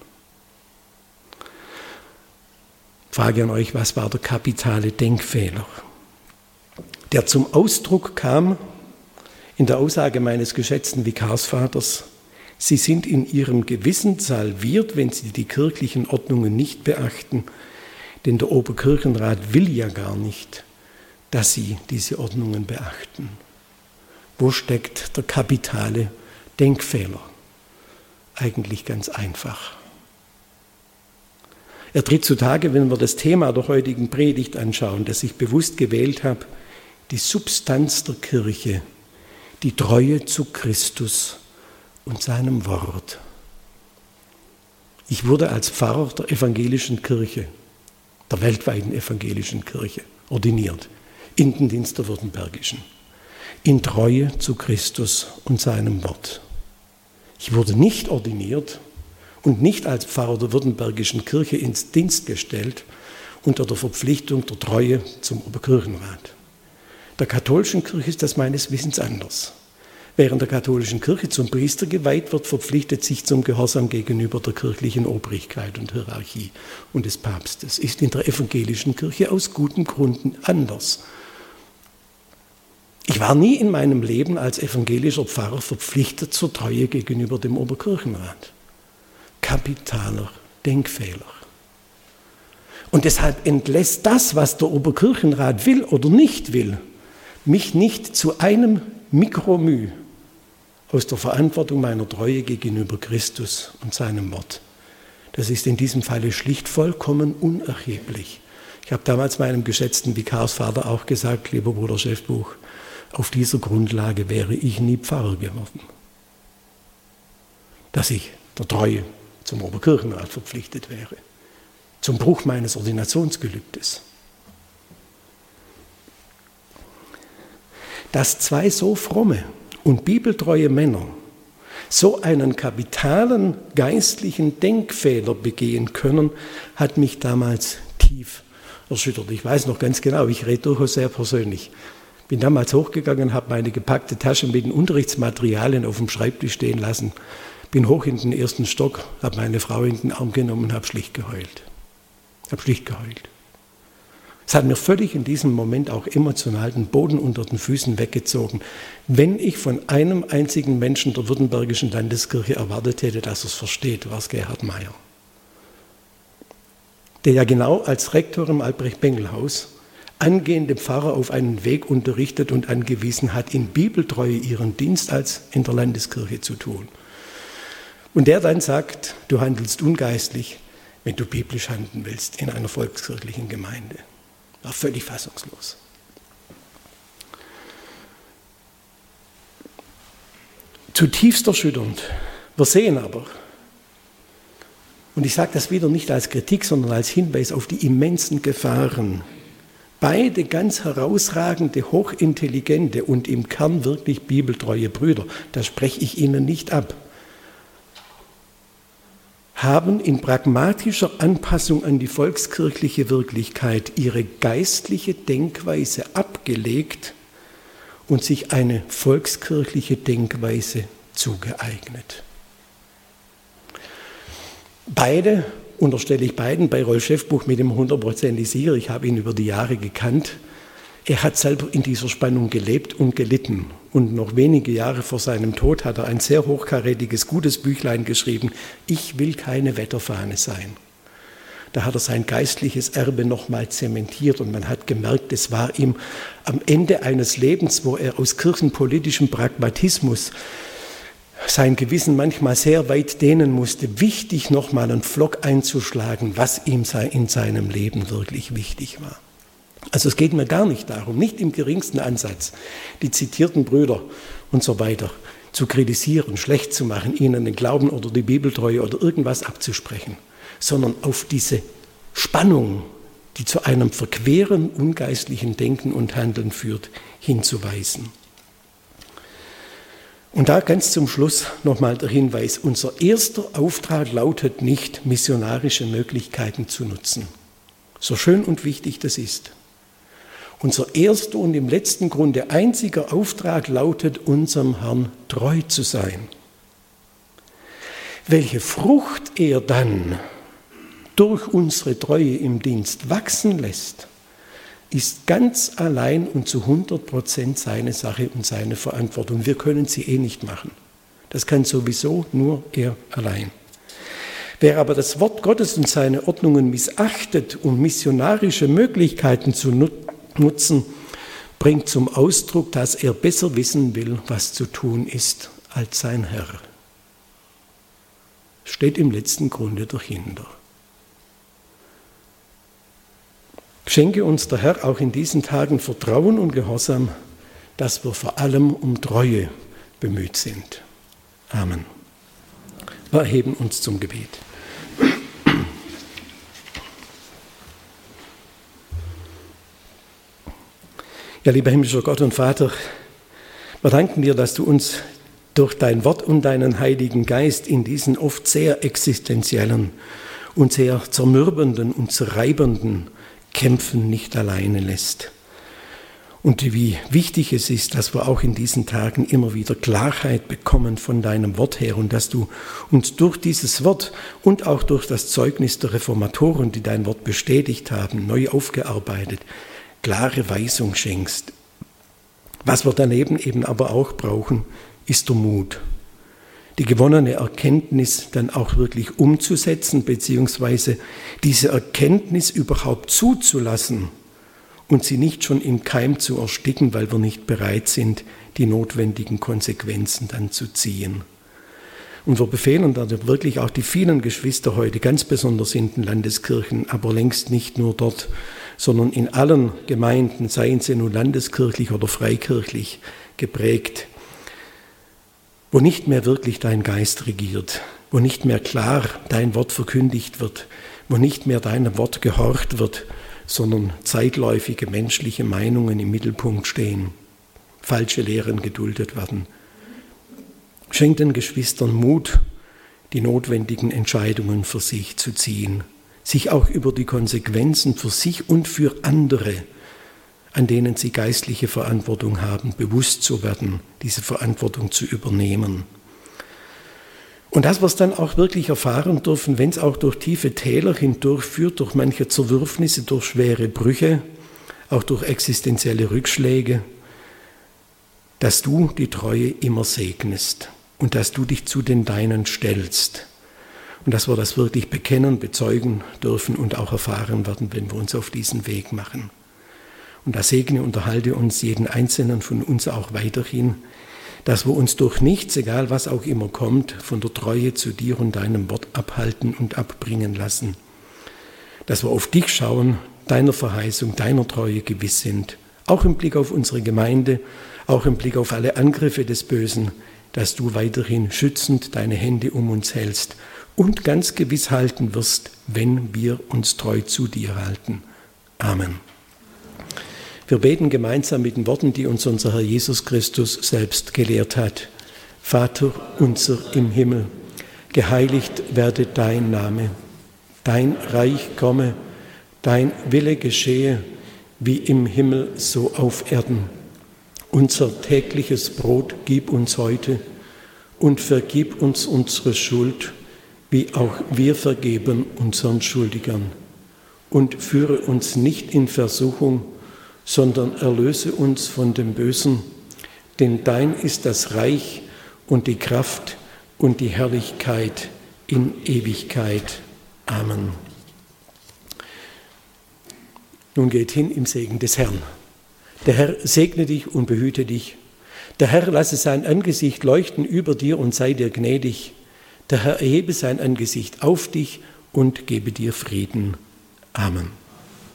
Frage an euch, was war der kapitale Denkfehler? Der zum Ausdruck kam in der Aussage meines geschätzten Vikarsvaters: Sie sind in ihrem Gewissen salviert, wenn sie die kirchlichen Ordnungen nicht beachten, denn der Oberkirchenrat will ja gar nicht, dass sie diese Ordnungen beachten. Wo steckt der kapitale Denkfehler? Eigentlich ganz einfach. Er tritt zutage, wenn wir das Thema der heutigen Predigt anschauen, das ich bewusst gewählt habe: die Substanz der Kirche, die Treue zu Christus und seinem Wort. Ich wurde als Pfarrer der evangelischen Kirche, der weltweiten evangelischen Kirche, ordiniert, in den Dienst der Württembergischen, in Treue zu Christus und seinem Wort. Ich wurde nicht ordiniert und nicht als Pfarrer der Württembergischen Kirche ins Dienst gestellt unter der Verpflichtung der Treue zum Oberkirchenrat. Der katholischen Kirche ist das meines Wissens anders. Während der katholischen Kirche zum Priester geweiht wird, verpflichtet sich zum Gehorsam gegenüber der kirchlichen Obrigkeit und Hierarchie und des Papstes. Ist in der evangelischen Kirche aus guten Gründen anders. Ich war nie in meinem Leben als evangelischer Pfarrer verpflichtet zur Treue gegenüber dem Oberkirchenrat. Kapitaler Denkfehler. Und deshalb entlässt das, was der Oberkirchenrat will oder nicht will, mich nicht zu einem Mikromü aus der Verantwortung meiner Treue gegenüber Christus und seinem Wort. Das ist in diesem Falle schlicht vollkommen unerheblich. Ich habe damals meinem geschätzten Vikarsvater auch gesagt: Lieber Bruder Schäffbuch, auf dieser Grundlage wäre ich nie Pfarrer geworden. Dass ich der Treue zum Oberkirchenrat verpflichtet wäre, zum Bruch meines Ordinationsgelübdes. Dass zwei so fromme und bibeltreue Männer so einen kapitalen geistlichen Denkfehler begehen können, hat mich damals tief erschüttert. Ich weiß noch ganz genau, ich rede durchaus sehr persönlich. Bin damals hochgegangen, habe meine gepackte Tasche mit den Unterrichtsmaterialien auf dem Schreibtisch stehen lassen, bin hoch in den ersten Stock, habe meine Frau in den Arm genommen und habe schlicht geheult. Habe schlicht geheult. Es hat mir völlig in diesem Moment auch emotional den Boden unter den Füßen weggezogen, wenn ich von einem einzigen Menschen der Württembergischen Landeskirche erwartet hätte, dass er es versteht, war es Gerhard Meyer. Der ja genau als Rektor im Albrecht-Bengel-Haus angehende Pfarrer auf einen Weg unterrichtet und angewiesen hat, in Bibeltreue ihren Dienst als in der Landeskirche zu tun. Und der dann sagt: Du handelst ungeistlich, wenn du biblisch handeln willst in einer volkskirchlichen Gemeinde. War völlig fassungslos. Zutiefst erschütternd. Wir sehen aber, und ich sage das wieder nicht als Kritik, sondern als Hinweis auf die immensen Gefahren, beide ganz herausragende, hochintelligente und im Kern wirklich bibeltreue Brüder, das spreche ich Ihnen nicht ab, haben in pragmatischer Anpassung an die volkskirchliche Wirklichkeit ihre geistliche Denkweise abgelegt und sich eine volkskirchliche Denkweise zugeeignet. Beide, unterstelle ich beiden, bei Rolf Schäffbuch mit dem hundertprozentig sicher, ich habe ihn über die Jahre gekannt, er hat selber in dieser Spannung gelebt und gelitten. Und noch wenige Jahre vor seinem Tod hat er ein sehr hochkarätiges, gutes Büchlein geschrieben, Ich will keine Wetterfahne sein. Da hat er sein geistliches Erbe nochmal zementiert und man hat gemerkt, es war ihm am Ende eines Lebens, wo er aus kirchenpolitischem Pragmatismus sein Gewissen manchmal sehr weit dehnen musste, wichtig, nochmal einen Pflock einzuschlagen, was ihm in seinem Leben wirklich wichtig war. Also es geht mir gar nicht darum, nicht im geringsten Ansatz, die zitierten Brüder und so weiter zu kritisieren, schlecht zu machen, ihnen den Glauben oder die Bibeltreue oder irgendwas abzusprechen, sondern auf diese Spannung, die zu einem verqueren, ungeistlichen Denken und Handeln führt, hinzuweisen. Und da ganz zum Schluss nochmal der Hinweis, unser erster Auftrag lautet nicht, missionarische Möglichkeiten zu nutzen. So schön und wichtig das ist. Unser erster und im letzten Grunde einziger Auftrag lautet, unserem Herrn treu zu sein. Welche Frucht er dann durch unsere Treue im Dienst wachsen lässt, ist ganz allein und zu hundert Prozent seine Sache und seine Verantwortung. Wir können sie eh nicht machen. Das kann sowieso nur er allein. Wer aber das Wort Gottes und seine Ordnungen missachtet, um missionarische Möglichkeiten zu nutzen, bringt zum Ausdruck, dass er besser wissen will, was zu tun ist, als sein Herr. Steht im letzten Grunde dahinter. Schenke uns der Herr auch in diesen Tagen Vertrauen und Gehorsam, dass wir vor allem um Treue bemüht sind. Amen. Wir erheben uns zum Gebet. Ja, lieber himmlischer Gott und Vater, wir danken dir, dass du uns durch dein Wort und deinen Heiligen Geist in diesen oft sehr existenziellen und sehr zermürbenden und zerreibenden Kämpfen nicht alleine lässt. Und wie wichtig es ist, dass wir auch in diesen Tagen immer wieder Klarheit bekommen von deinem Wort her und dass du uns durch dieses Wort und auch durch das Zeugnis der Reformatoren, die dein Wort bestätigt haben, neu aufgearbeitet, klare Weisung schenkst. Was wir daneben eben aber auch brauchen, ist der Mut, die gewonnene Erkenntnis dann auch wirklich umzusetzen, beziehungsweise diese Erkenntnis überhaupt zuzulassen und sie nicht schon im Keim zu ersticken, weil wir nicht bereit sind, die notwendigen Konsequenzen dann zu ziehen. Und wir befehlen da wirklich auch die vielen Geschwister heute, ganz besonders in den Landeskirchen, aber längst nicht nur dort, sondern in allen Gemeinden, seien sie nun landeskirchlich oder freikirchlich geprägt, wo nicht mehr wirklich dein Geist regiert, wo nicht mehr klar dein Wort verkündigt wird, wo nicht mehr deinem Wort gehorcht wird, sondern zeitläufige menschliche Meinungen im Mittelpunkt stehen, falsche Lehren geduldet werden. Schenk den Geschwistern Mut, die notwendigen Entscheidungen für sich zu ziehen, sich auch über die Konsequenzen für sich und für andere, an denen sie geistliche Verantwortung haben, bewusst zu werden, diese Verantwortung zu übernehmen. Und dass wir es dann auch wirklich erfahren dürfen, wenn es auch durch tiefe Täler hindurchführt, durch manche Zerwürfnisse, durch schwere Brüche, auch durch existenzielle Rückschläge, dass du die Treue immer segnest und dass du dich zu den Deinen stellst. Und dass wir das wirklich bekennen, bezeugen dürfen und auch erfahren werden, wenn wir uns auf diesen Weg machen. Und da segne und erhalte uns jeden Einzelnen von uns auch weiterhin, dass wir uns durch nichts, egal was auch immer kommt, von der Treue zu dir und deinem Wort abhalten und abbringen lassen. Dass wir auf dich schauen, deiner Verheißung, deiner Treue gewiss sind, auch im Blick auf unsere Gemeinde, auch im Blick auf alle Angriffe des Bösen, dass du weiterhin schützend deine Hände um uns hältst und ganz gewiss halten wirst, wenn wir uns treu zu dir halten. Amen. Wir beten gemeinsam mit den Worten, die uns unser Herr Jesus Christus selbst gelehrt hat. Vater unser im Himmel, geheiligt werde dein Name, dein Reich komme, dein Wille geschehe, wie im Himmel so auf Erden. Unser tägliches Brot gib uns heute und vergib uns unsere Schuld, wie auch wir vergeben unseren Schuldigern. Und führe uns nicht in Versuchung, sondern erlöse uns von dem Bösen, denn dein ist das Reich und die Kraft und die Herrlichkeit in Ewigkeit. Amen. Nun geht hin im Segen des Herrn. Der Herr segne dich und behüte dich. Der Herr lasse sein Angesicht leuchten über dir und sei dir gnädig. Der Herr erhebe sein Angesicht auf dich und gebe dir Frieden. Amen.